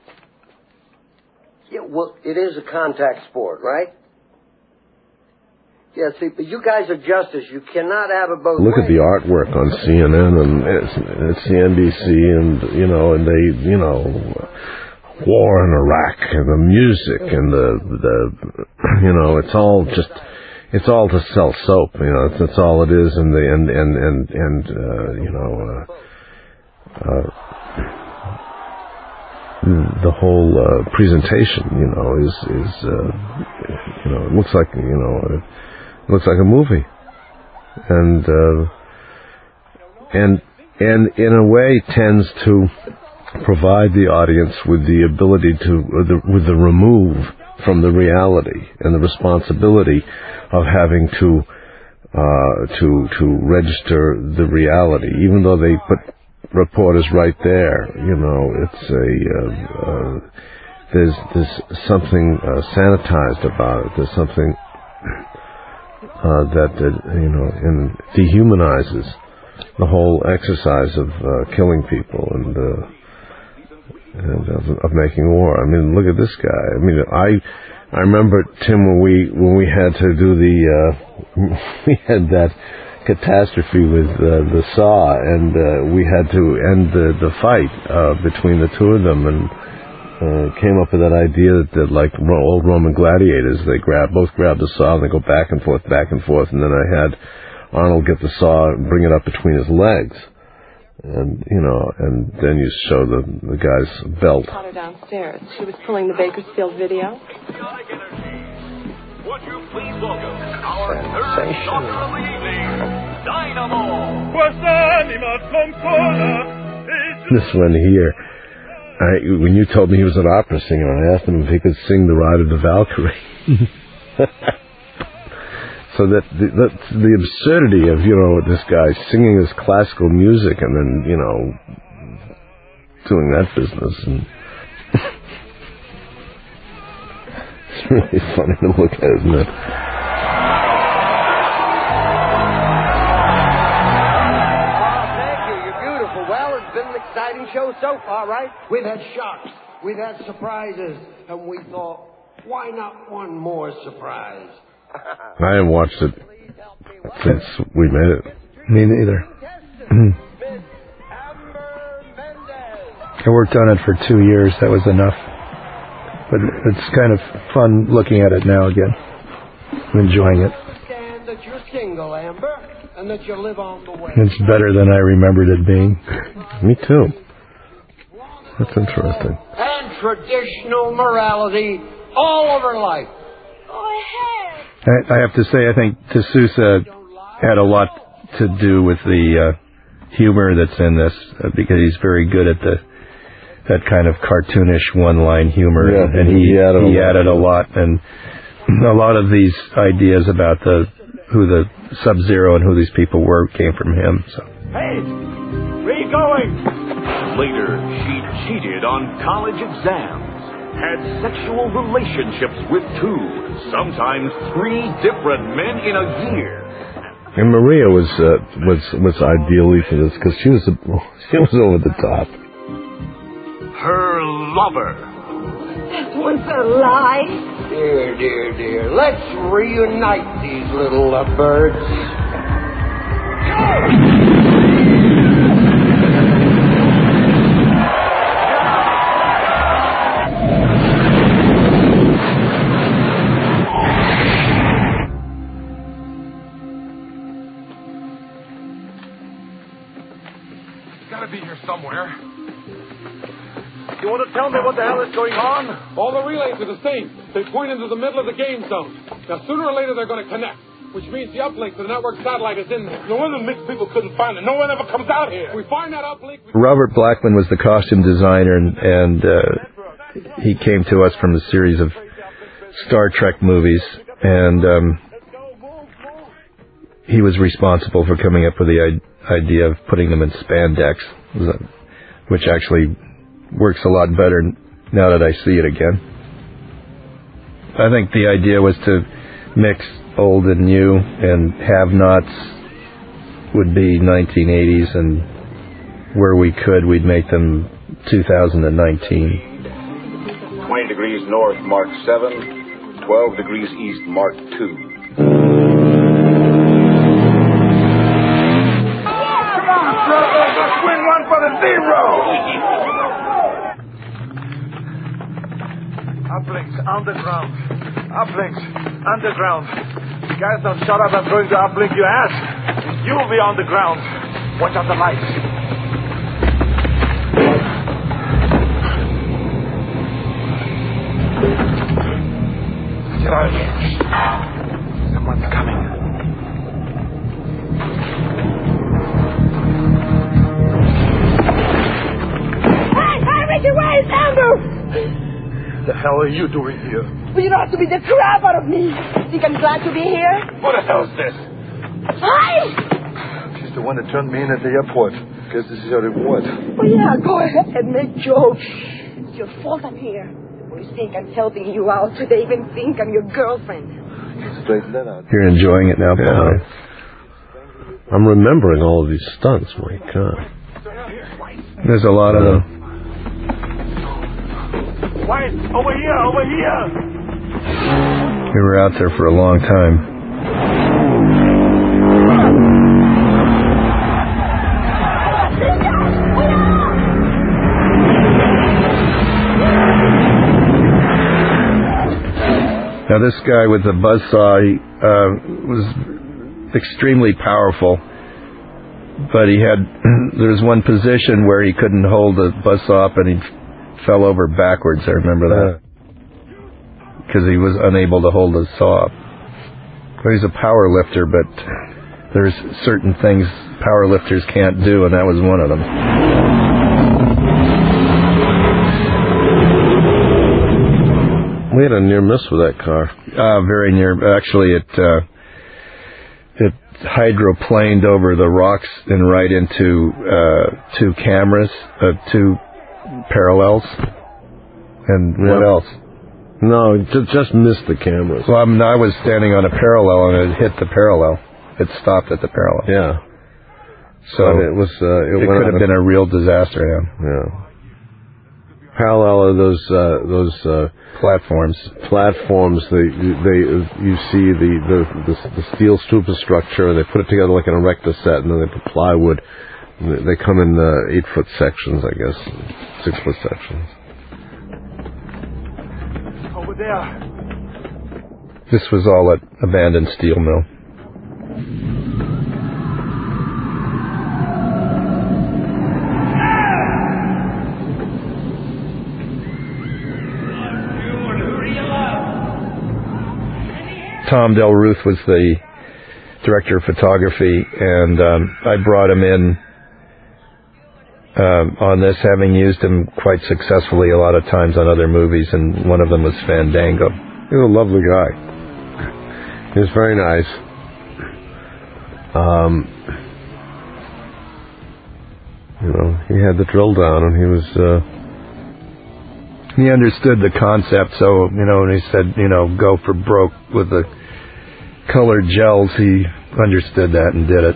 Yeah, well, it is a contact sport, right? Yeah, see, but you guys are justice. You cannot have it both Look ways. at the artwork on C N N and it's, it's the N B C and, you know, and they, you know... war in Iraq and the music and the the you know it's all just it's all to sell soap, you know, that's all it is, and the and and and and uh, you know uh, uh, the whole uh, presentation, you know, is is uh, you know, it looks like you know it looks like a movie, and uh, and and in a way tends to provide the audience with the ability to, with the, with the remove from the reality and the responsibility of having to, uh, to, to register the reality, even though they put reporters right there. You know, it's a, uh, uh, there's, there's something, uh, sanitized about it. There's something, uh, that, uh, you know, in, dehumanizes the whole exercise of, uh, killing people and, uh, And of, of making war. I mean, look at this guy. I mean, I I remember, Tim, when we when we had to do the uh, we had that catastrophe with uh, the saw, and uh, we had to end the the fight uh, between the two of them, and uh, came up with that idea that, that like old Roman gladiators, they grab both grab the saw and they go back and forth, back and forth, and then I had Arnold get the saw and bring it up between his legs. And, you know, and then you show the the guy's belt. I caught her downstairs. She was pulling the Bakersfield video. Would you please welcome our third Doctor of the evening, Dynamo. This one here, I, when you told me he was an opera singer, I asked him if he could sing The Ride of the Valkyrie. So that the, that's the absurdity of, you know, this guy singing his classical music and then, you know, doing that business. And it's really funny to look at, isn't it? Thank you. You're beautiful. Well, it's been an exciting show so far, right? We've had shocks. We've had surprises. And we thought, why not one more surprise? I haven't watched it since we made it. Me neither. I worked on it for two years. That was enough. But it's kind of fun looking at it now again. I'm enjoying it. Understand that you're single, Amber, and that you live on the way. It's better than I remembered it being. Me too. That's interesting. And traditional morality all over life. I, I have to say, I think D'Souza had a lot to do with the uh, humor that's in this, uh, because he's very good at the that kind of cartoonish one-line humor, yeah, and he he added, he a, added a lot, and a lot of these ideas about the who the Sub-Zero and who these people were came from him. So. Hey, where you going? Later, she cheated on college exams, had sexual relationships with two, sometimes three different men in a year. And Maria was uh, was was ideally for this because she was a, she was over the top. Her lover. This one's a lie. Dear, dear, dear. Let's reunite these little lovebirds. Be here somewhere. You want to tell me what the hell is going on? All the relays are the same. They point into the middle of the game zone. Now, sooner or later, they're going to connect, which means the uplink to the network satellite is in there. No wonder mixed people couldn't find it. No one ever comes out here. We find that uplink. Robert Blackman was the costume designer, and, and uh, he came to us from a series of Star Trek movies, and um, he was responsible for coming up with the idea of putting them in spandex, which actually works a lot better now that I see it again. I think the idea was to mix old and new, and have-nots would be nineteen eighties, and where we could, we'd make them two thousand nineteen. twenty degrees north, Mark seven. twelve degrees east, Mark two. Uplinks, underground. Uplinks, underground. You guys don't shut up, I'm going to uplink your ass. You'll be on the ground. Watch out the lights. Get out of here. Someone's coming. Hey, hey, Richard, where's Andrew? What the hell are you doing here? Well, you don't have to beat the crap out of me. Think I'm glad to be here? What the hell is this? Hi! She's the one that turned me in at the airport. Guess this is your reward. Oh, yeah, go ahead and make jokes. It's your fault I'm here. Boys think I'm helping you out, so they even think I'm your girlfriend. Straighten that out. You're enjoying it now, Paul. Yeah. I'm remembering all of these stunts, my God. There's a lot of them. Quiet! Over here! Over here! We were out there for a long time. Now this guy with the buzzsaw, he uh, was extremely powerful, but he had, there was one position where he couldn't hold the buzzsaw up and he fell over backwards. I remember that. Because he was unable to hold the saw up. Well, he's a power lifter, but there's certain things power lifters can't do, and that was one of them. We had a near miss with that car. Uh, very near. Actually, it uh, it hydroplaned over the rocks and right into uh, two cameras, uh, two parallels. And Yeah. what else? No, just, just missed the cameras. Well, I, mean, I was standing on a parallel and it hit the parallel. It stopped at the parallel. Yeah. So But it was. Uh, it, it could have been a real disaster. Yeah. Yeah. Parallel are those uh, those uh, platforms. Platforms. They they you see the the, the the steel superstructure. They put it together like an erector set, and then they put plywood. They come in uh, eight foot sections, I guess, six foot sections. Over there. This was all at abandoned steel mill. Tom Del Ruth was the director of photography, and um, I brought him in um, on this, having used him quite successfully a lot of times on other movies, and one of them was Fandango. He was a lovely guy. He was very nice. Um, you know, he had the drill down, and he was... Uh, he understood the concept, so, you know, when he said, you know, go for broke with the colored gels, he understood that and did it.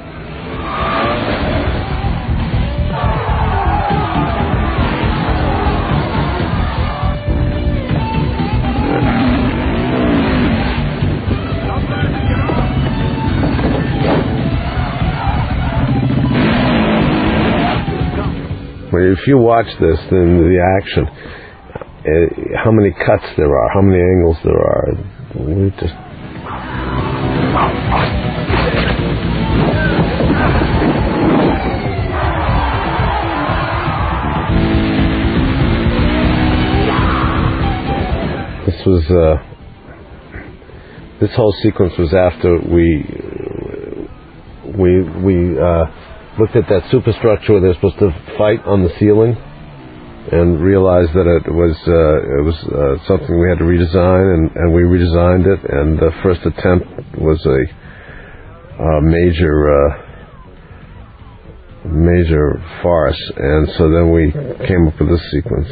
If you watch this, then the action, uh, how many cuts there are, how many angles there are, we just... This was, uh, this whole sequence was after we, we, we, uh, looked at that superstructure where they were supposed to fight on the ceiling, and realized that it was uh, it was uh, something we had to redesign, and, and we redesigned it. And the first attempt was a, a major uh, major farce, and so then we came up with this sequence.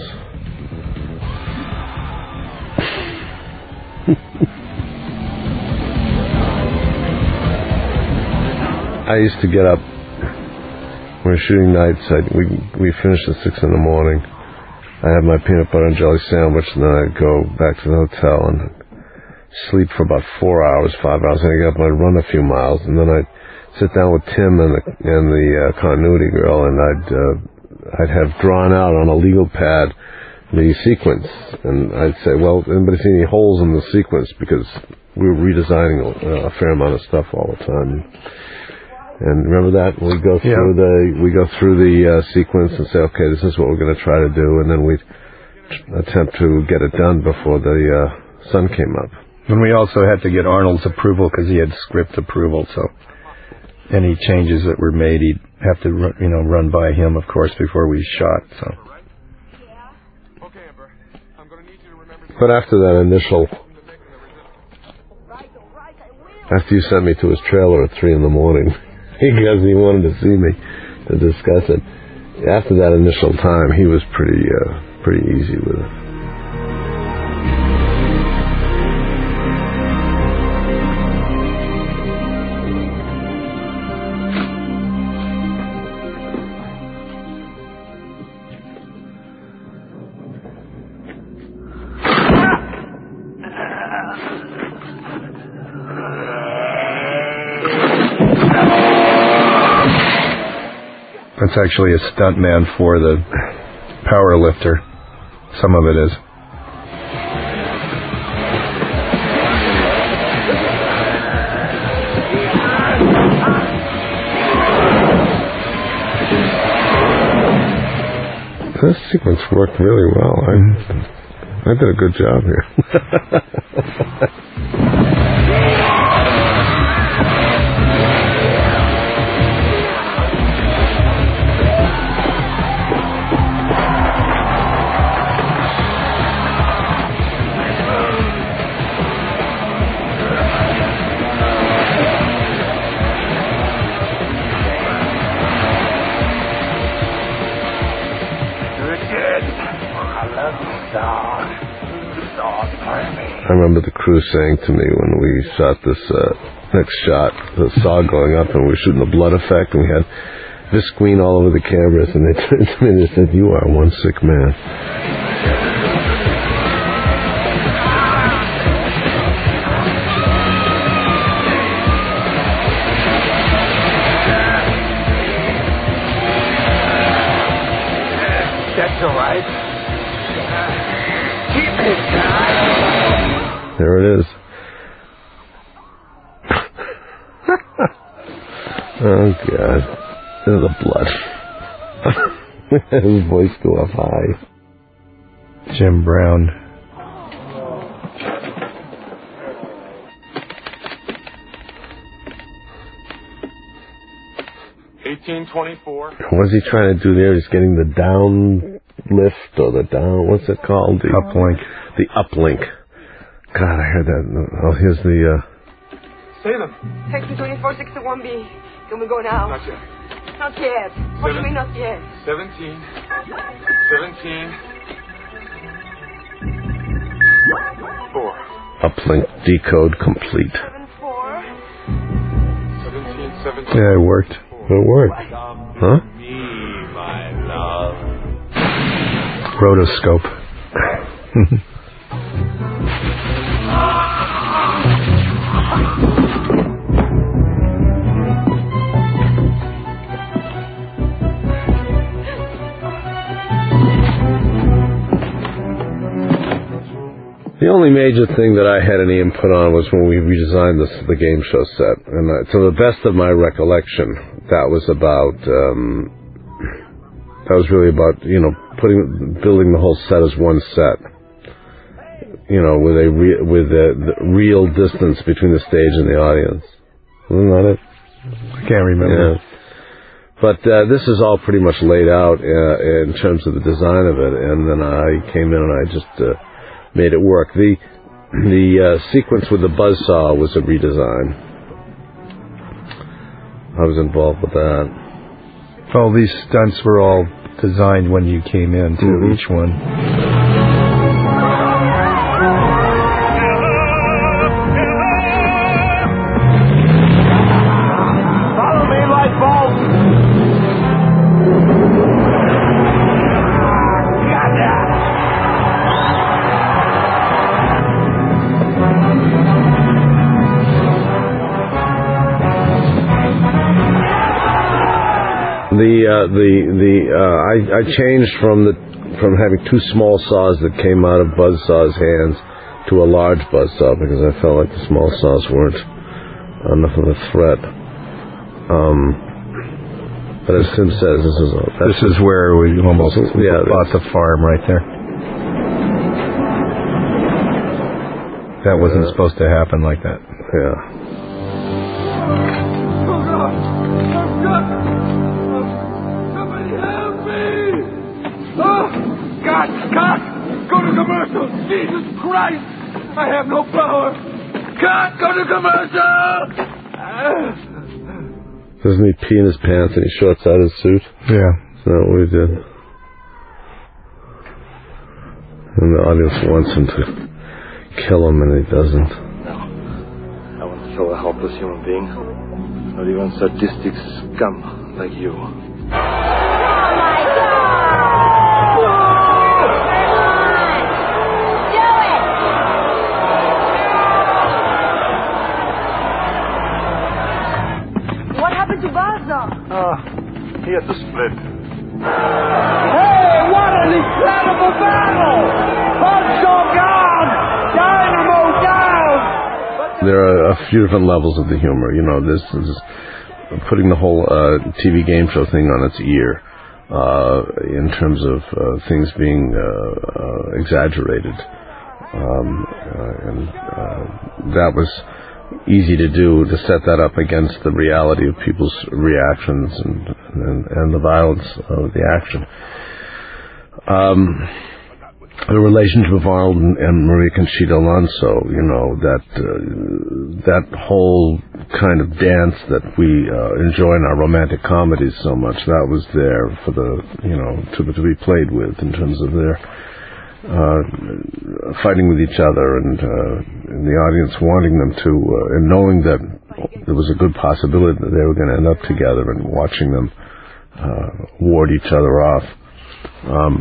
I used to get up. We were shooting nights. I, we we finished at six in the morning. I had my peanut butter and jelly sandwich, and then I'd go back to the hotel and sleep for about four hours, five hours. And I'd get up and I'd run a few miles, and then I'd sit down with Tim and the and the uh, continuity girl, and I'd uh, I'd have drawn out on a legal pad the sequence, and I'd say, well, anybody see any holes in the sequence? Because we were redesigning a, a fair amount of stuff all the time. And remember that we go through yeah. the we go through the uh, sequence and say, okay, this is what we're going to try to do, and then we attempt to get it done before the uh, sun came up. And we also had to get Arnold's approval because he had script approval. So any changes that were made, he'd have to run, you know run by him, of course, before we shot. So. But after that initial, after you sent me to his trailer at three in the morning. Because he wanted to see me to discuss it. After that initial time, he was pretty, uh, pretty easy with it. That's actually a stuntman for the power lifter. Some of it is. This sequence worked really well. I, I did a good job here. I remember the crew saying to me when we shot this uh, next shot, the saw going up, and we were shooting the blood effect, and we had visqueen all over the cameras, and they turned to me and they said, "You are one sick man." That's all right. Keep it down. There it is. Oh, God. There's the blood. His voice go up high. Jim Brown. eighteen twenty-four. What's he trying to do there? He's getting the down lift or the down, what's it called? The uplink. The uplink. God, I heard that. Oh, here's the, uh... Say them. Taxi twenty-four sixty-one B. Can we go now? Not yet. Not yet. What do you mean not yet? Seventeen. Seventeen. Four. Uplink decode complete. Seven four. Seventeen, seventeen. Yeah, it worked. It worked. Huh? Me, my love. Rotoscope. The only major thing that I had any input on was when we redesigned this, the game show set. And uh, to the best of my recollection, that was about, um, that was really about, you know, putting, building the whole set as one set. You know, with a re- with a, the real distance between the stage and the audience. Isn't that it? I can't remember. Yeah. But uh, this is all pretty much laid out uh, in terms of the design of it. And then I came in and I just... Uh, made it work. The the uh, sequence with the buzzsaw was a redesign. I was involved with that. Well, these stunts were all designed when you came in, too, mm-hmm. each one. The uh, the the uh, I, I changed from the from having two small saws that came out of Buzzsaw's hands to a large buzzsaw, because I felt like the small saws weren't enough of a threat. Um, but as Tim says, this is a, this is where we almost yeah, bought the farm right there. That wasn't uh, supposed to happen like that. Yeah. Oh God! Oh God! Somebody help me! Oh God! God! Go to commercial! Jesus Christ! I have no power! God! Go to commercial! Doesn't he pee in his pants and he shorts out his suit? Yeah. Is that what he did? And the audience wants him to kill him and he doesn't. No. I won't kill a helpless human being. Not even sadistic scum like you. Ah, he had to split. Hey, what an incredible battle! Buncho gone! Dynamo down! There are a few different levels of the humor. You know, this is putting the whole uh, T V game show thing on its ear uh, in terms of uh, things being uh, uh, exaggerated. Um, uh, and uh, that was easy to do, to set that up against the reality of people's reactions and and, and the violence of the action. Um, the relationship of Arnold and, and Maria Conchita Alonso, you know, that uh, that whole kind of dance that we uh, enjoy in our romantic comedies so much, that was there for the, you know, to, to be played with in terms of their Uh, fighting with each other, and, uh, and the audience wanting them to, uh, and knowing that there was a good possibility that they were going to end up together, and watching them uh, ward each other off. Um,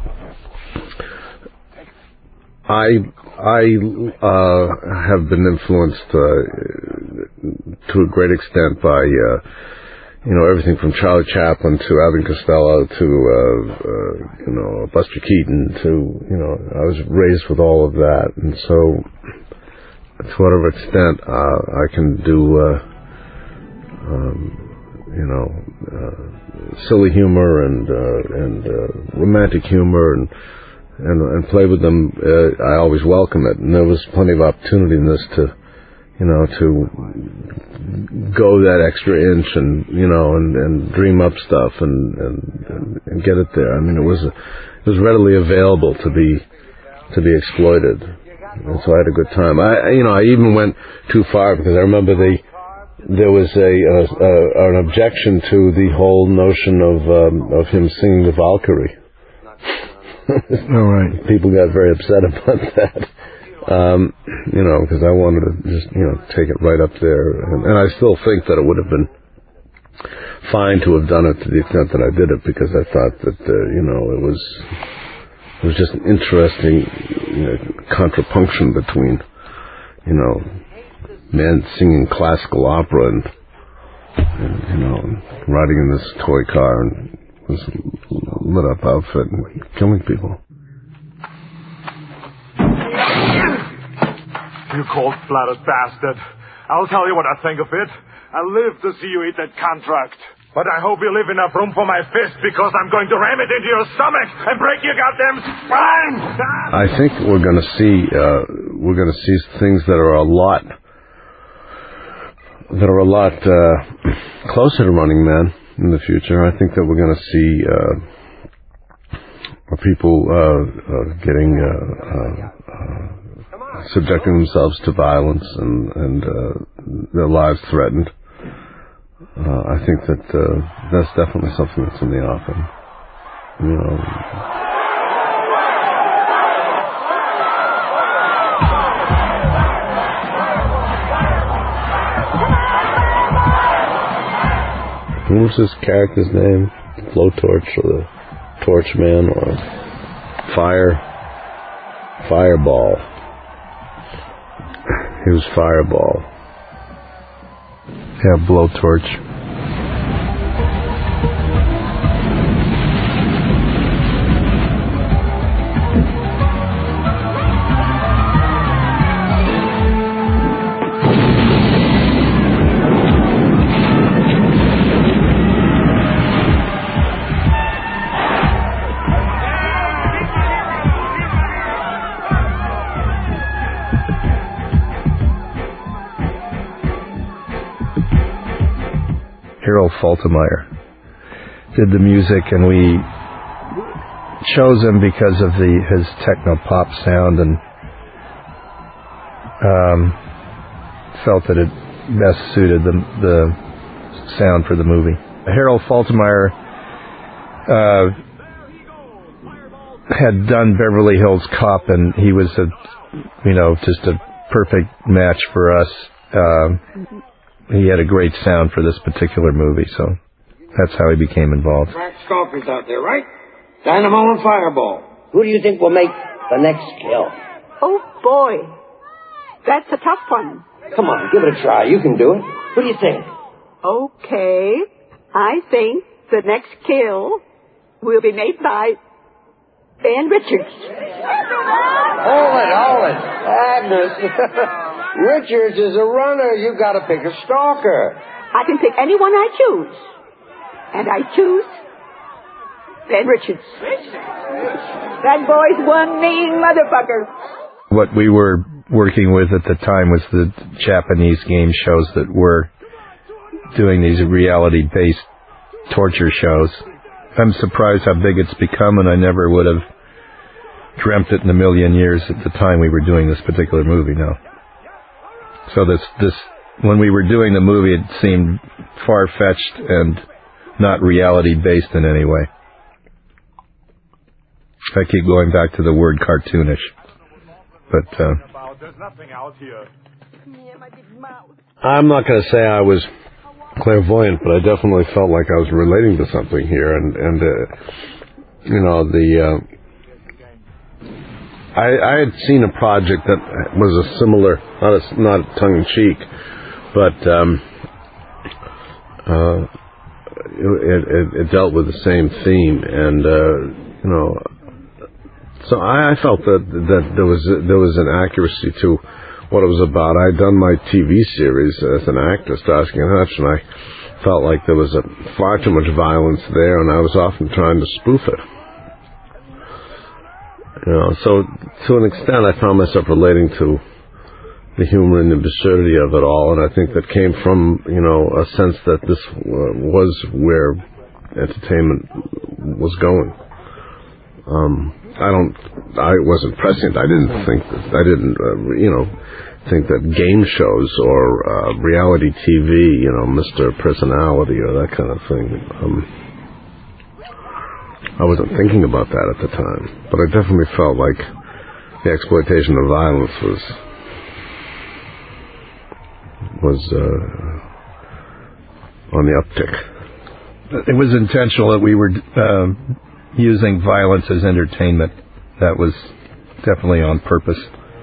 I I uh, have been influenced uh, to a great extent by uh, you know, everything from Charlie Chaplin to Abbott and Costello to, uh, uh, you know, Buster Keaton to, you know, I was raised with all of that. And so, to whatever extent uh, I can do, uh, um, you know, uh, silly humor and, uh, and uh, romantic humor and, and, and play with them, uh, I always welcome it. And there was plenty of opportunity in this to, you know, to go that extra inch and, you know, and, and dream up stuff and, and, and get it there. I mean, it was, it was readily available to be, to be exploited. And so I had a good time. I, you know, I even went too far because I remember the, there was a, a, a an objection to the whole notion of, um, of him singing the Valkyrie. All right. People got very upset about that. Um, you know, because I wanted to just, you know, take it right up there. And, and I still think that it would have been fine to have done it to the extent that I did it, because I thought that, uh, you know, it was, it was just an interesting, you know, contrapunction between, you know, men singing classical opera and, and, you know, riding in this toy car and this lit up outfit and killing people. You cold-blooded bastard. I'll tell you what I think of it. I live to see you eat that contract. But I hope you leave enough room for my fist, because I'm going to ram it into your stomach and break your goddamn spine! I think we're going to see, uh, we're going to see things that are a lot, that are a lot, uh, closer to Running Man in the future. I think that we're going to see, uh, people, uh, uh getting, uh, uh, uh subjecting themselves to violence and, and uh, their lives threatened. Uh, I think that uh, that's definitely something that's in the offing. You know. What was his character's name? Blowtorch or the Torch Man or Fire? Fireball. He was Fireball. Yeah, Blowtorch. Harold Faltermeyer did the music, and we chose him because of the his techno pop sound, and um, felt that it best suited the the sound for the movie. Harold Faltermeyer uh, had done Beverly Hills Cop, and he was a you know just a perfect match for us. Uh, he had a great sound for this particular movie, so that's how he became involved. Crack stalkers out there, right? Dynamo and Fireball. Who do you think will make the next kill? Oh, boy. That's a tough one. Come on, give it a try. You can do it. Who do you think? Okay. I think the next kill will be made by Van Richards. Hold it, hold it. Agnes. Richards is a runner. You got to pick a stalker. I can pick anyone I choose. And I choose Van Richards. That boy's one mean motherfucker. What we were working with at the time was the Japanese game shows that were doing these reality-based torture shows. I'm surprised how big it's become, and I never would have dreamt it in a million years at the time we were doing this particular movie. No. So this, this, when we were doing the movie, it seemed far-fetched and not reality-based in any way. I keep going back to the word cartoonish. But, uh... I'm not going to say I was clairvoyant, but I definitely felt like I was relating to something here, and, and uh, you know, the... Uh, I, I had seen a project that was a similar, not a, not tongue-in-cheek, but um, uh, it, it, it dealt with the same theme, and uh, you know, so I, I felt that that there was there was an accuracy to what it was about. I had done my T V series as an actor, Starsky and Hutch, and I felt like there was a, far too much violence there, and I was often trying to spoof it. You know, so to an extent, I found myself relating to the humor and the absurdity of it all, and I think that came from, you know, a sense that this uh, was where entertainment was going. Um, I don't, I wasn't prescient. I didn't think that, I didn't, uh, you know, think that game shows or uh, reality T V, you know, Mister Personality or that kind of thing. Um, I wasn't thinking about that at the time, but I definitely felt like the exploitation of violence was was uh, on the uptick. It was intentional that we were uh, using violence as entertainment. That was definitely on purpose.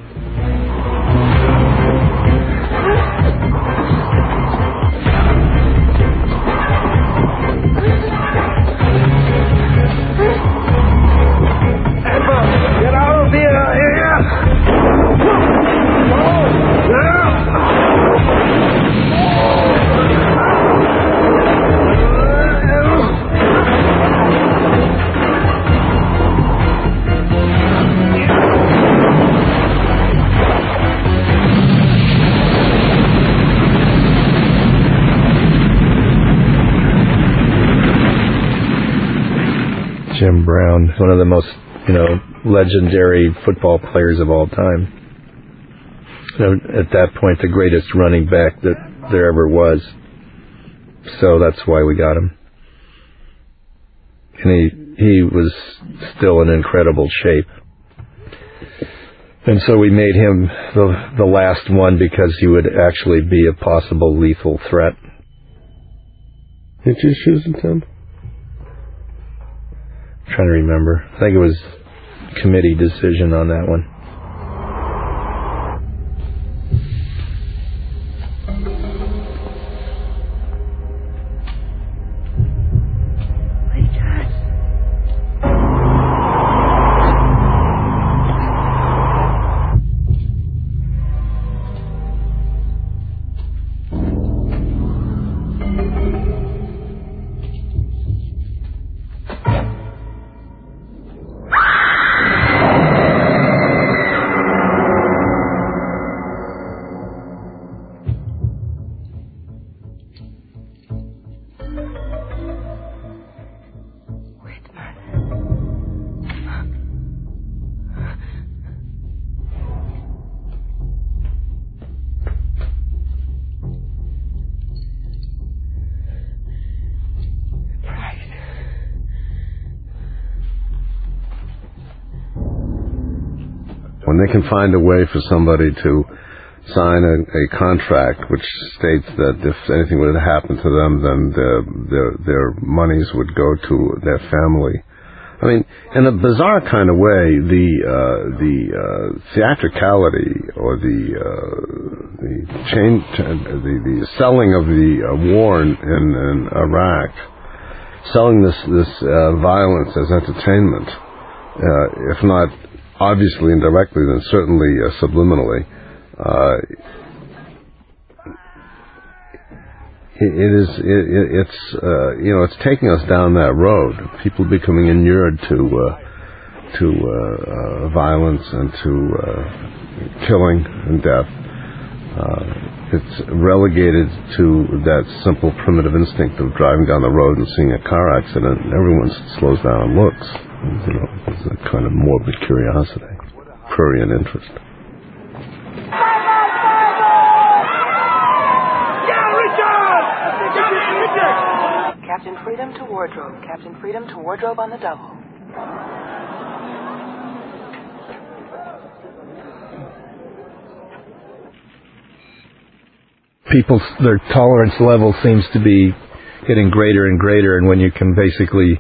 Jim Brown, one of the most, you know, legendary football players of all time. You know, at that point, the greatest running back that there ever was. So that's why we got him. And he he was still in incredible shape. And so we made him the the last one because he would actually be a possible lethal threat. Did you choose him, Tim? Trying to remember. I think it was committee decision on that one. when they can find a way for somebody to sign a, a contract which states that if anything were to happen to them, then their, their, their monies would go to their family. I mean, in a bizarre kind of way, the uh, the uh, theatricality or the uh, the change, the the selling of the uh, war in, in, in Iraq, selling this this uh, violence as entertainment, uh, if not obviously indirectly, then certainly uh, subliminally. Uh, It is. It, it's. Uh, you know. It's taking us down that road. People becoming inured to uh, to uh, uh, violence and to uh, killing and death. Uh, it's relegated to that simple primitive instinct of driving down the road and seeing a car accident. And everyone slows down and looks. You know, it's a kind of morbid curiosity, prurient interest. Captain Freedom to Wardrobe. Captain Freedom to Wardrobe on the double. People's, their tolerance level seems to be getting greater and greater, and when you can basically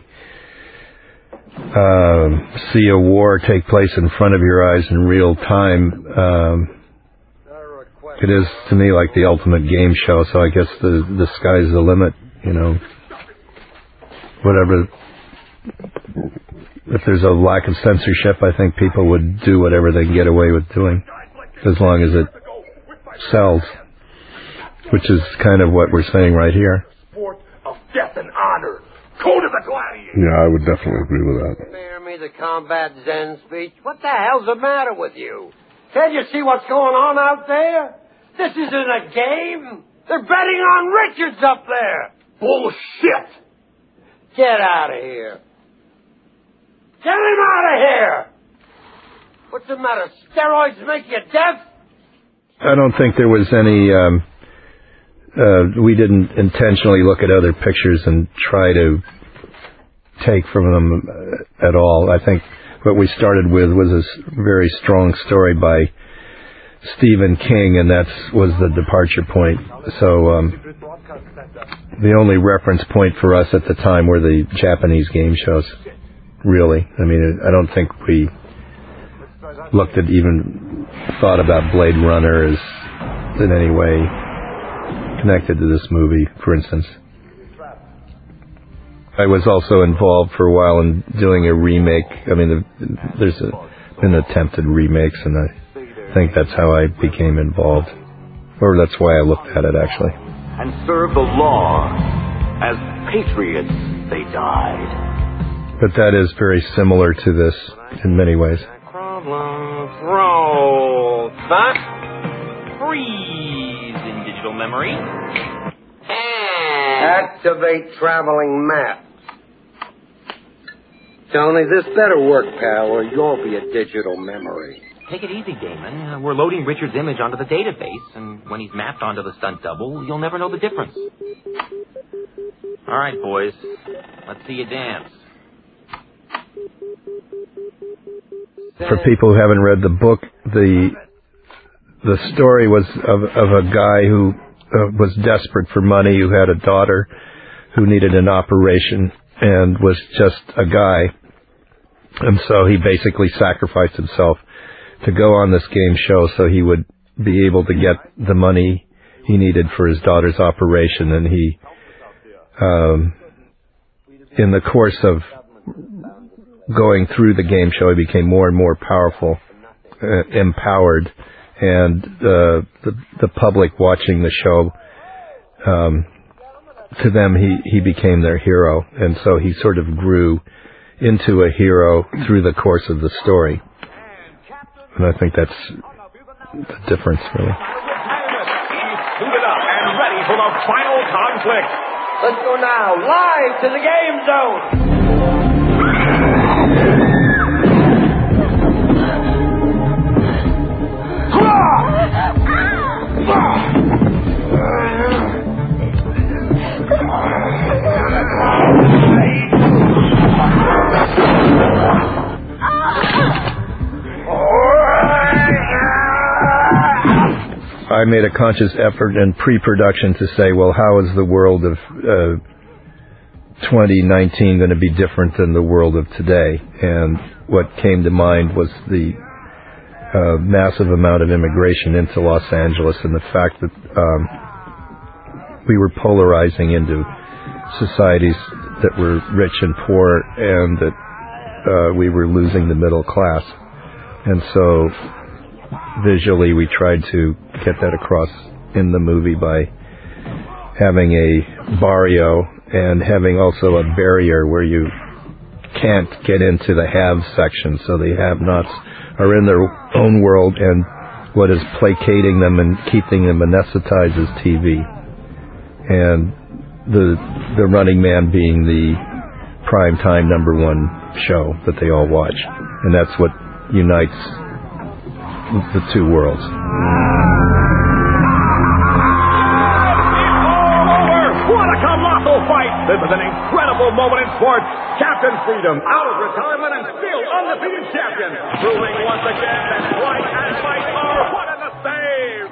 uh, see a war take place in front of your eyes in real time, um, it is, to me, like the ultimate game show, so I guess the, the sky's the limit, you know. Whatever, if there's a lack of censorship, I think people would do whatever they can get away with doing, as long as it sells, which is kind of what we're saying right here. Sport of death and honor. Code of the gladiator. Yeah, I would definitely agree with that. Spare me the combat Zen speech. What the hell's the matter with you? Can't you see what's going on out there? This isn't a game. They're betting on Richards up there. Bullshit. Get out of here. Get him out of here! What's the matter? Steroids make you deaf? I don't think there was any, um, uh, we didn't intentionally look at other pictures and try to take from them at all. I think what we started with was a very strong story by Stephen King, and that was the departure point. So, um, the only reference point for us at the time were the Japanese game shows, really. I mean, I don't think we looked at, even thought about Blade Runner as in any way connected to this movie, for instance. I was also involved for a while in doing a remake. I mean, there's a, been attempted remakes, and I think that's how I became involved. Or that's why I looked at it, actually. And serve the law. As patriots, they died. But that is very similar to this in many ways. Roll. Stop. Freeze in digital memory. Activate traveling map. Tony, this better work, pal, or you'll be a digital memory. Take it easy, Damon. Uh, we're loading Richard's image onto the database, and when he's mapped onto the stunt double, you'll never know the difference. All right, boys. Let's see you dance. For people who haven't read the book, the the story was of, of a guy who uh, was desperate for money, who had a daughter who needed an operation and was just a guy. And so he basically sacrificed himself to go on this game show so he would be able to get the money he needed for his daughter's operation. And he, um, in the course of going through the game show, he became more and more powerful, uh, empowered, and uh, the the public watching the show, um, to them he, he became their hero, and so he sort of grew into a hero through the course of the story. And I think that's the difference, really. Suited up and ready for the final conflict. Let's go now, live to the game zone. I made a conscious effort in pre-production to say, well, how is the world of uh, twenty nineteen going to be different than the world of today? And what came to mind was the uh, massive amount of immigration into Los Angeles and the fact that um, we were polarizing into societies that were rich and poor, and that uh, we were losing the middle class. And so visually we tried to get that across in the movie by having a barrio and having also a barrier where you can't get into the have section. So the have-nots are in their own world, and what is placating them and keeping them anesthetized is T V. And the the Running Man being the prime time number one show that they all watch. And that's what unites the two worlds. What a colossal fight! This is an incredible moment in sports. Captain Freedom, out of retirement and still undefeated champion, proving once again that right and might are one and the same.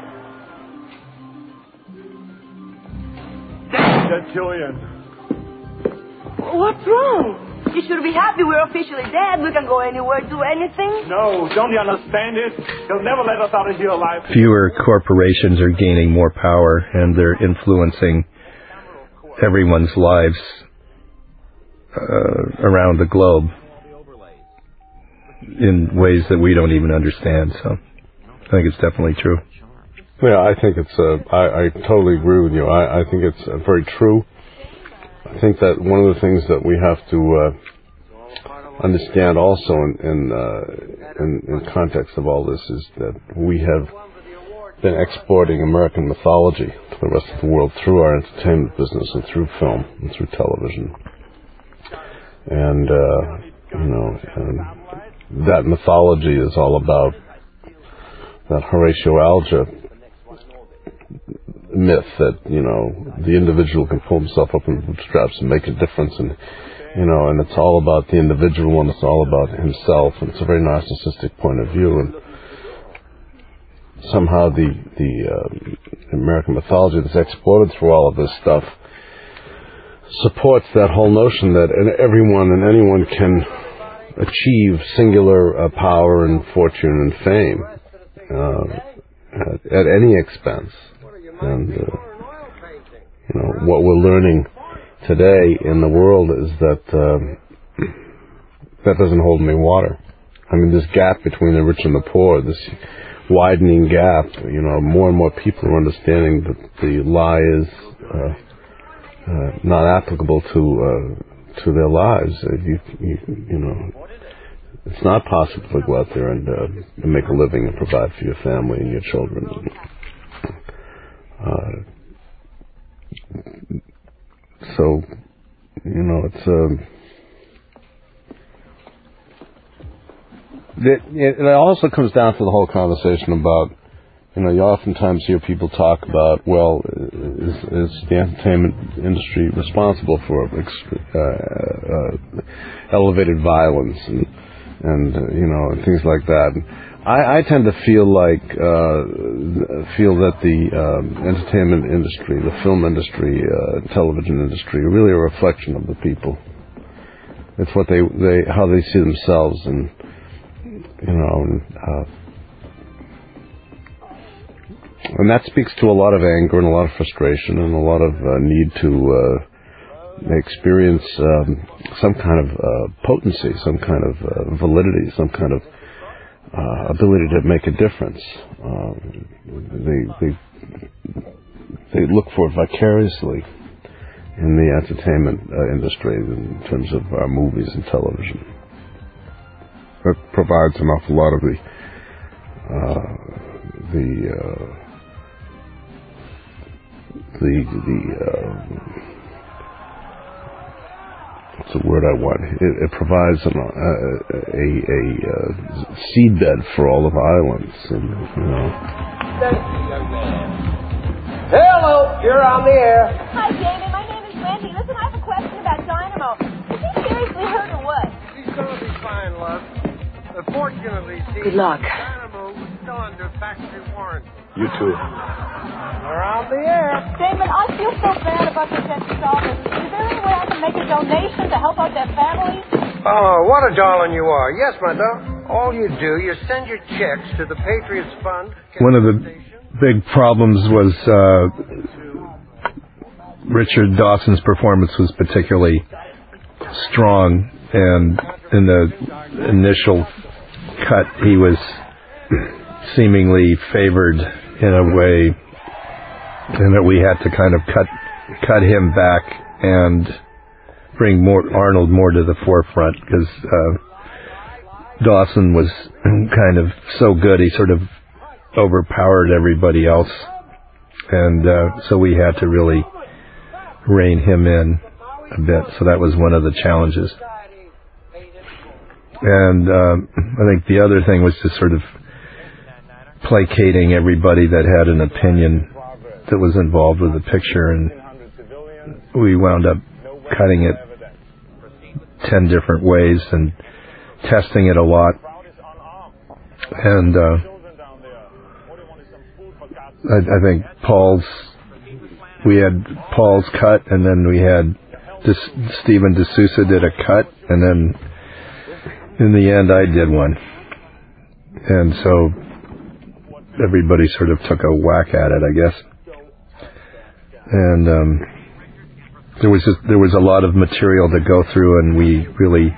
Dead Julian. What's wrong? You should be happy we're officially dead. We can go anywhere, do anything. No, don't you understand it? They'll never let us out of here alive. Fewer corporations are gaining more power, and they're influencing everyone's lives uh, around the globe in ways that we don't even understand. So I think it's definitely true. Yeah, I think it's. Uh, I, I totally agree with you. I, I think it's uh, very true. I think that one of the things that we have to uh, understand also in in, uh, in in context of all this is that we have been exporting American mythology to the rest of the world through our entertainment business and through film and through television. And, uh, you know, and that mythology is all about that Horatio Alger myth that, you know, the individual can pull himself up in the bootstraps and make a difference, and, you know, and it's all about the individual and it's all about himself, and it's a very narcissistic point of view, and somehow the, the uh, American mythology that's exported through all of this stuff supports that whole notion that everyone and anyone can achieve singular uh, power and fortune and fame uh, at, at any expense. And, uh, you know, what we're learning today in the world is that um, that doesn't hold any water. I mean, this gap between the rich and the poor, this widening gap, you know, more and more people are understanding that the lie is uh, uh, not applicable to uh, to their lives. Uh, you, you, you know, it's not possible to go out there and, uh, and make a living and provide for your family and your children. Uh, so, you know, it's um, it, it also comes down to the whole conversation about, you know, you oftentimes hear people talk about, well, is, is the entertainment industry responsible for uh, uh, elevated violence and, and uh, you know, and things like that. And I, I tend to feel like, uh, feel that the um, entertainment industry, the film industry, uh, television industry, are really a reflection of the people. It's what they, they how they see themselves, and, you know, and, uh, and that speaks to a lot of anger and a lot of frustration and a lot of uh, need to uh, experience um, some kind of uh, potency, some kind of uh, validity, some kind of uh, ability to make a difference. Um, they, they they look for it vicariously in the entertainment uh, industry in terms of our movies and television. That provides an awful lot of the uh, the uh, the the uh, what's the word I want? It, it provides an, uh, a a, a seedbed for all of violence, and you know. Hello, you're on the air. Hi, Jamie. My name is Wendy. Listen, I have a question about Dynamo. Is he seriously hurt or what? He's gonna be fine, love. Fortunately, see, Good luck. Dynamo was still under factory warranty. You too. We're on the air. Damon, I feel so bad about this empty office. Is there any way I can make a donation to help out their families? Oh, what a darling you are. Yes, my dog. All you do, you send your checks to the Patriots Fund. One of the big problems was uh, Richard Dawson's performance was particularly strong, and in the initial cut, he was seemingly favored in a way, and that we had to kind of cut cut him back and bring more Arnold more to the forefront, because uh, Dawson was kind of so good, he sort of overpowered everybody else, and uh, so we had to really rein him in a bit. So that was one of the challenges. And uh, I think the other thing was just sort of placating everybody that had an opinion that was involved with the picture, and we wound up cutting it ten different ways and testing it a lot. And uh, I, I think Paul's, we had Paul's cut, and then we had Dis, Stephen D'Souza did a cut, and then in the end I did one. And so everybody sort of took a whack at it, I guess. And um, there was just, there was a lot of material to go through, and we really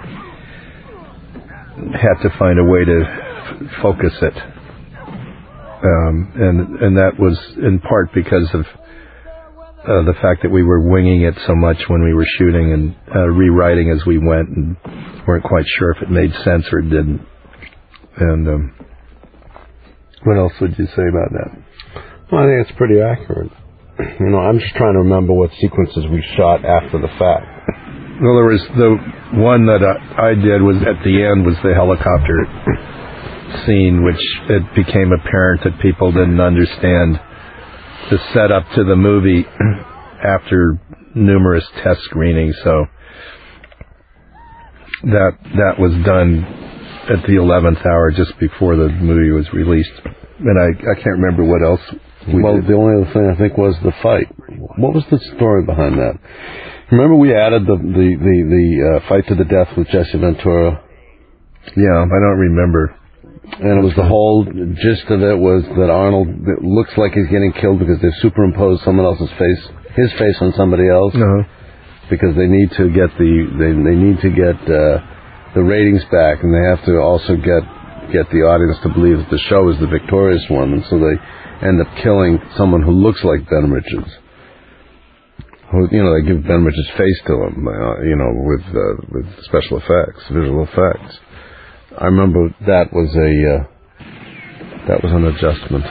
had to find a way to f- focus it. Um, and and that was in part because of uh, the fact that we were winging it so much when we were shooting, and uh, rewriting as we went, and weren't quite sure if it made sense or it didn't. And um, what else would you say about that? Well, I think it's pretty accurate. You know, I'm just trying to remember what sequences we shot after the fact. Well, there was the one that I, I did was at the end was the helicopter scene, which it became apparent that people didn't understand the setup to the movie after numerous test screenings. So that that was done at the eleventh hour, just before the movie was released. And I, I can't remember what else we well, did. The only other thing I think was the fight. What was the story behind that? Remember we added the the the, the uh, fight to the death with Jesse Ventura? Yeah, I don't remember. And it was the whole gist of it was that Arnold, it looks like he's getting killed because they've superimposed someone else's face, his face on somebody else, uh-huh. because they need to get the they they need to get uh, the ratings back, and they have to also get get the audience to believe that the show is the victorious one, and so they end up killing someone who looks like Ben Richards. Who, you know, they give Ben Richards' face to him, uh, you know, with uh, with special effects, visual effects. I remember that was a uh, that was an adjustment.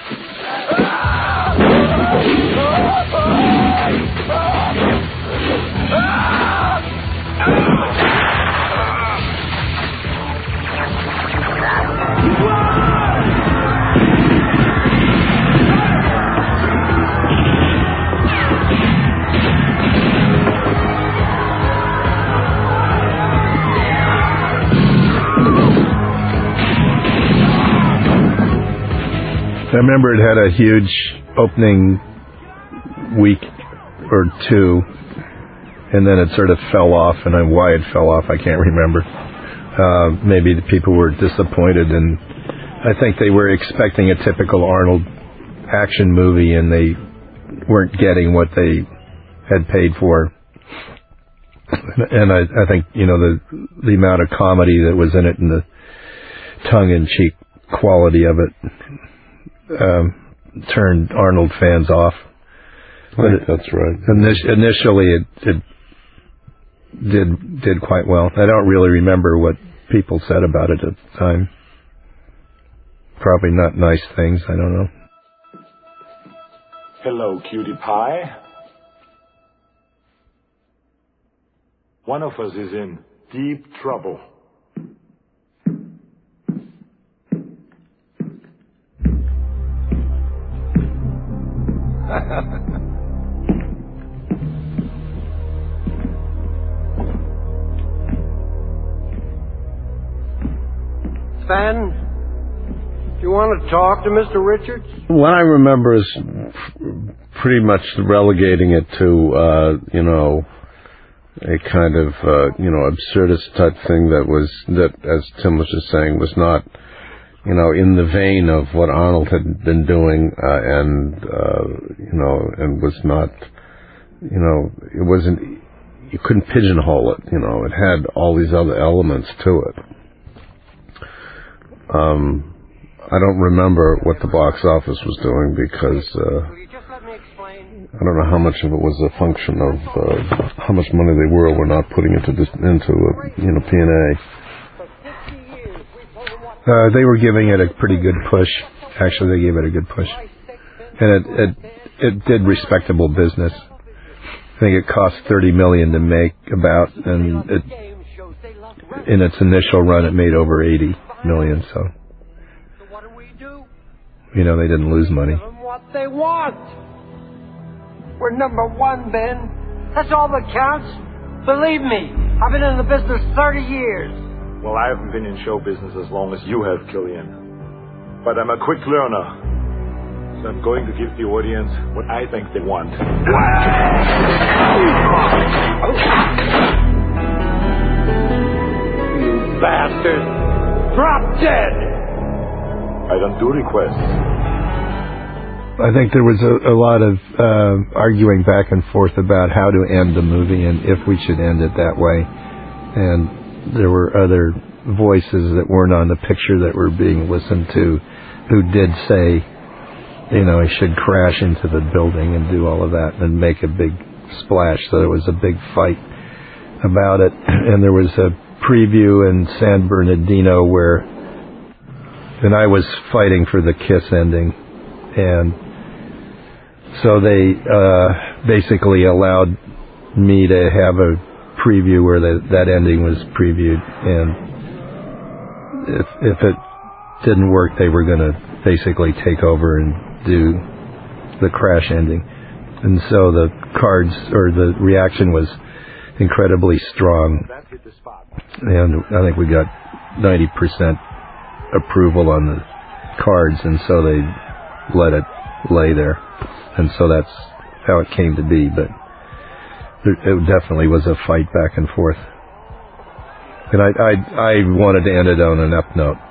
I remember it had a huge opening week or two, and then it sort of fell off, and why it fell off I can't remember. Uh, maybe the people were disappointed, and I think they were expecting a typical Arnold action movie, and they weren't getting what they had paid for. And I, I think, you know, the the amount of comedy that was in it and the tongue-in-cheek quality of it Um, turned Arnold fans off. I think that's right. Init- initially, it, it did did quite well. I don't really remember what people said about it at the time. Probably not nice things. I don't know. Hello, cutie pie. One of us is in deep trouble. Sven, You want to talk to Mister Richards? What I remember is pretty much relegating it to, uh, you know, a kind of, uh, you know, absurdist type thing that was, that, as Tim was just saying, was not, you know, in the vein of what Arnold had been doing, uh, and, uh, you know, and was not, you know, it wasn't, you couldn't pigeonhole it, you know, it had all these other elements to it. Um, I don't remember what the box office was doing because uh, I don't know how much of it was a function of uh, how much money they were or were not putting into this, into a, you know, P and A. Uh, they were giving it a pretty good push. Actually, they gave it a good push, and it it, it did respectable business. I think it cost thirty million to make about, and it, in its initial run, it made over eighty million. So. You know, they didn't lose money. Give them what they want. We're number one, Ben. That's all that counts. Believe me, I've been in the business thirty years. Well, I haven't been in show business as long as you have, Killian. But I'm a quick learner. So I'm going to give the audience what I think they want. You bastard! Drop dead! I don't do requests. I think there was a, a lot of uh, arguing back and forth about how to end the movie and if we should end it that way. And there were other voices that weren't on the picture that were being listened to who did say, you know, he should crash into the building and do all of that and make a big splash. So there was a big fight about it. And there was a preview in San Bernardino where and I was fighting for the Kiss ending, and so they uh, basically allowed me to have a preview where the, that ending was previewed, and if if it didn't work, they were going to basically take over and do the crash ending. And so the cards, or the reaction was incredibly strong, and I think we got ninety percent approval on the cards, and so they let it lay there, and so that's how it came to be. But there, it definitely was a fight back and forth, and I I, I wanted to end it on an up note,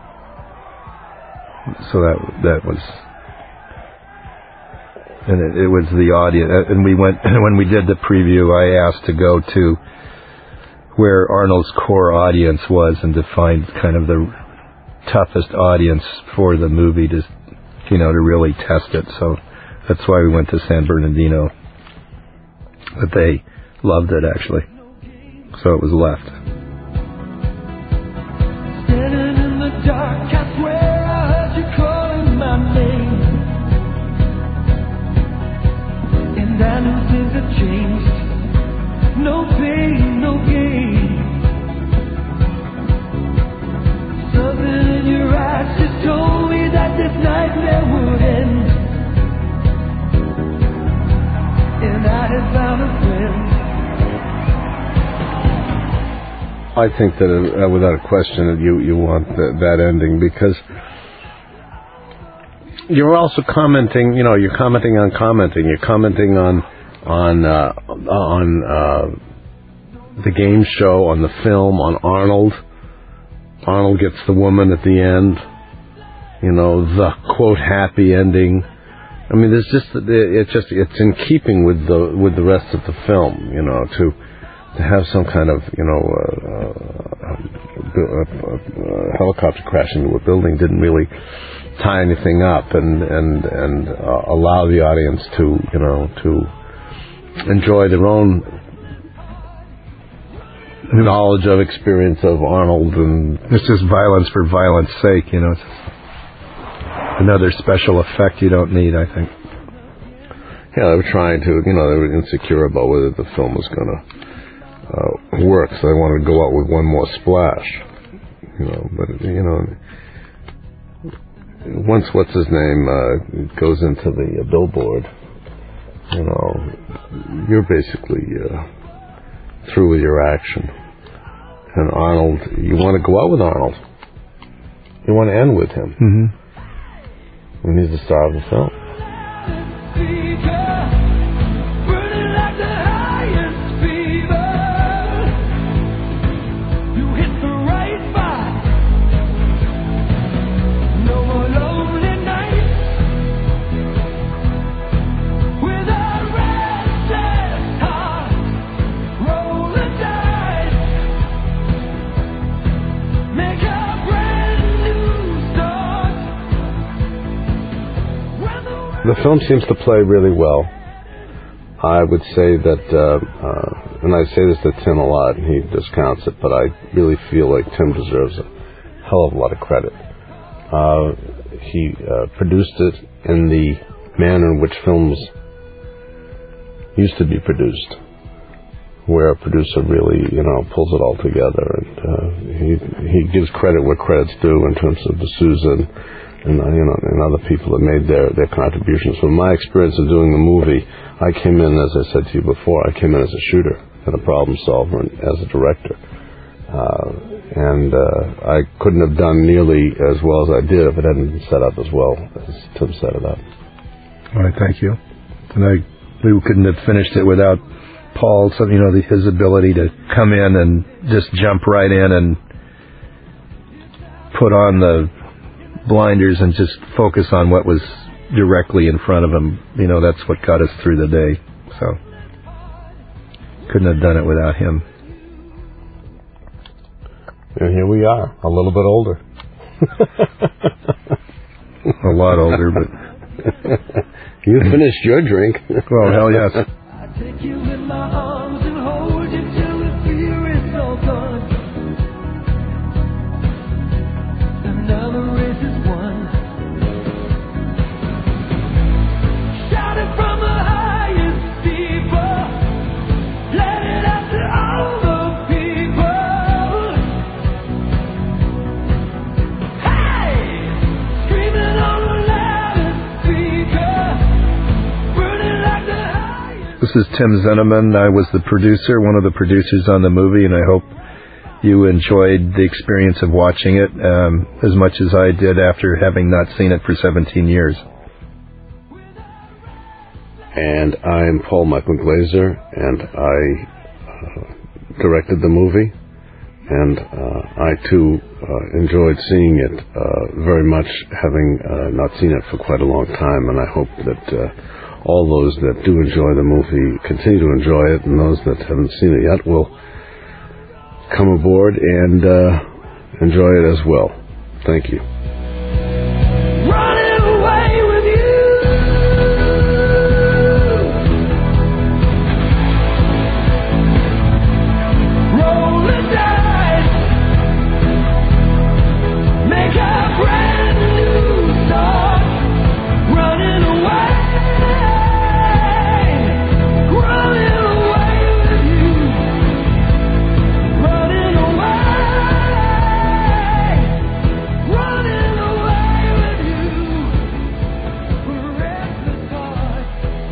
so that that was, and it, it was the audience, and we went when we did the preview. I asked to go to where Arnold's core audience was and to find kind of the toughest audience for the movie to, you know, to really test it. So that's why we went to San Bernardino. But they loved it, actually. So it was left. Standing in the dark, I swear I heard you calling my name. And I knew things had changed. No pain, no gain. Something in your eyes just told me that this nightmare would end. And I had found a friend. I think that uh, without a question that you, you want the, that ending, because you're also commenting, you know, you're commenting on commenting. You're commenting on on uh, on uh, the game show, on the film, on Arnold. Arnold gets the woman at the end, you know, the quote happy ending. I mean, there's just it's just it's in keeping with the with the rest of the film, you know, to to have some kind of, you know, uh, uh, uh, helicopter crash into a building didn't really tie anything up, and and and uh, allow the audience to, you know, to enjoy their own knowledge of experience of Arnold. And it's just violence for violence sake, you know. It's another special effect you don't need, I think. Yeah, they were trying to, you know, they were insecure about whether the film was going to uh, work, so they wanted to go out with one more splash, you know. But, you know, once what's his name uh, goes into the uh, billboard, you know, you're basically uh, through with your action. And Arnold, you want to go out with Arnold. You want to end with him. Mm-hmm. And he's the star of the film. The film seems to play really well. I would say that, uh, uh, and I say this to Tim a lot, and he discounts it, but I really feel like Tim deserves a hell of a lot of credit. Uh, he uh, produced it in the manner in which films used to be produced, where a producer really, you know, pulls it all together, and uh, he he gives credit where credit's due in terms of D'Souza and, and you know and other people that made their their contributions. From my experience of doing the movie, I came in, as I said to you before, I came in as a shooter and a problem solver and as a director, uh, and uh, I couldn't have done nearly as well as I did if it hadn't been set up as well as Tim set it up. All right, thank you. And I we couldn't have finished it without Paul, so, you know, the, his ability to come in and just jump right in and put on the blinders and just focus on what was directly in front of him. You know, that's what got us through the day. So, couldn't have done it without him. And here we are, a little bit older. A lot older, but... You finished your drink. Well, hell yes. Take you in my arms and hold you till the fear is all gone. And now the race is won. Shout it from the highest steeple. Let it out to all the people. Hey! Screaming on the loudest speaker. Burning like the This is Tim Zinnemann. I was the producer, one of the producers on the movie, and I hope you enjoyed the experience of watching it um, as much as I did after having not seen it for seventeen years. And I'm Paul Michael Glaser, and I uh, directed the movie, and uh, I too uh, enjoyed seeing it uh, very much, having uh, not seen it for quite a long time, and I hope that uh, all those that do enjoy the movie continue to enjoy it, and those that haven't seen it yet will come aboard and uh, enjoy it as well. Thank you. running away with you. Roll the dice. Make a brand new start. Running away. Running away with you. Running away. Running away with you. Restless heart.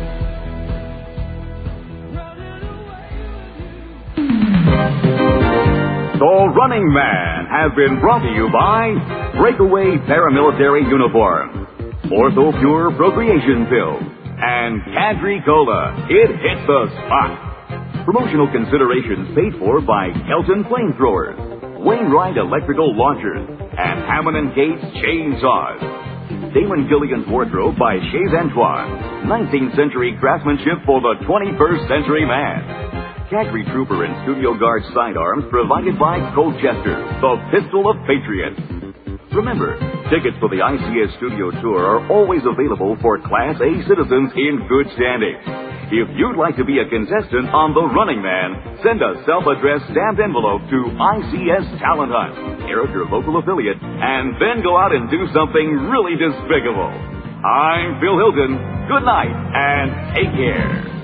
The Running Man has been brought to you by Breakaway Paramilitary Uniform, Ortho Pure Procreation Pills, and Cadre Cola. It hits the spot. Promotional considerations paid for by Kelton Flamethrowers, Wainwright Electrical Launchers, and Hammond and Gates Chainsaws. Damon Gilligan's Wardrobe by Chez Antoine, nineteenth century craftsmanship for the twenty-first century man. Cadre Trooper and Studio Guard sidearms provided by Colchester, the pistol of patriots. Remember, tickets for the I C S Studio Tour are always available for Class A citizens in good standing. If you'd like to be a contestant on The Running Man, send a self-addressed stamped envelope to I C S Talent Hunt, care of your local affiliate, and then go out and do something really despicable. I'm Phil Hilton. Good night, and take care.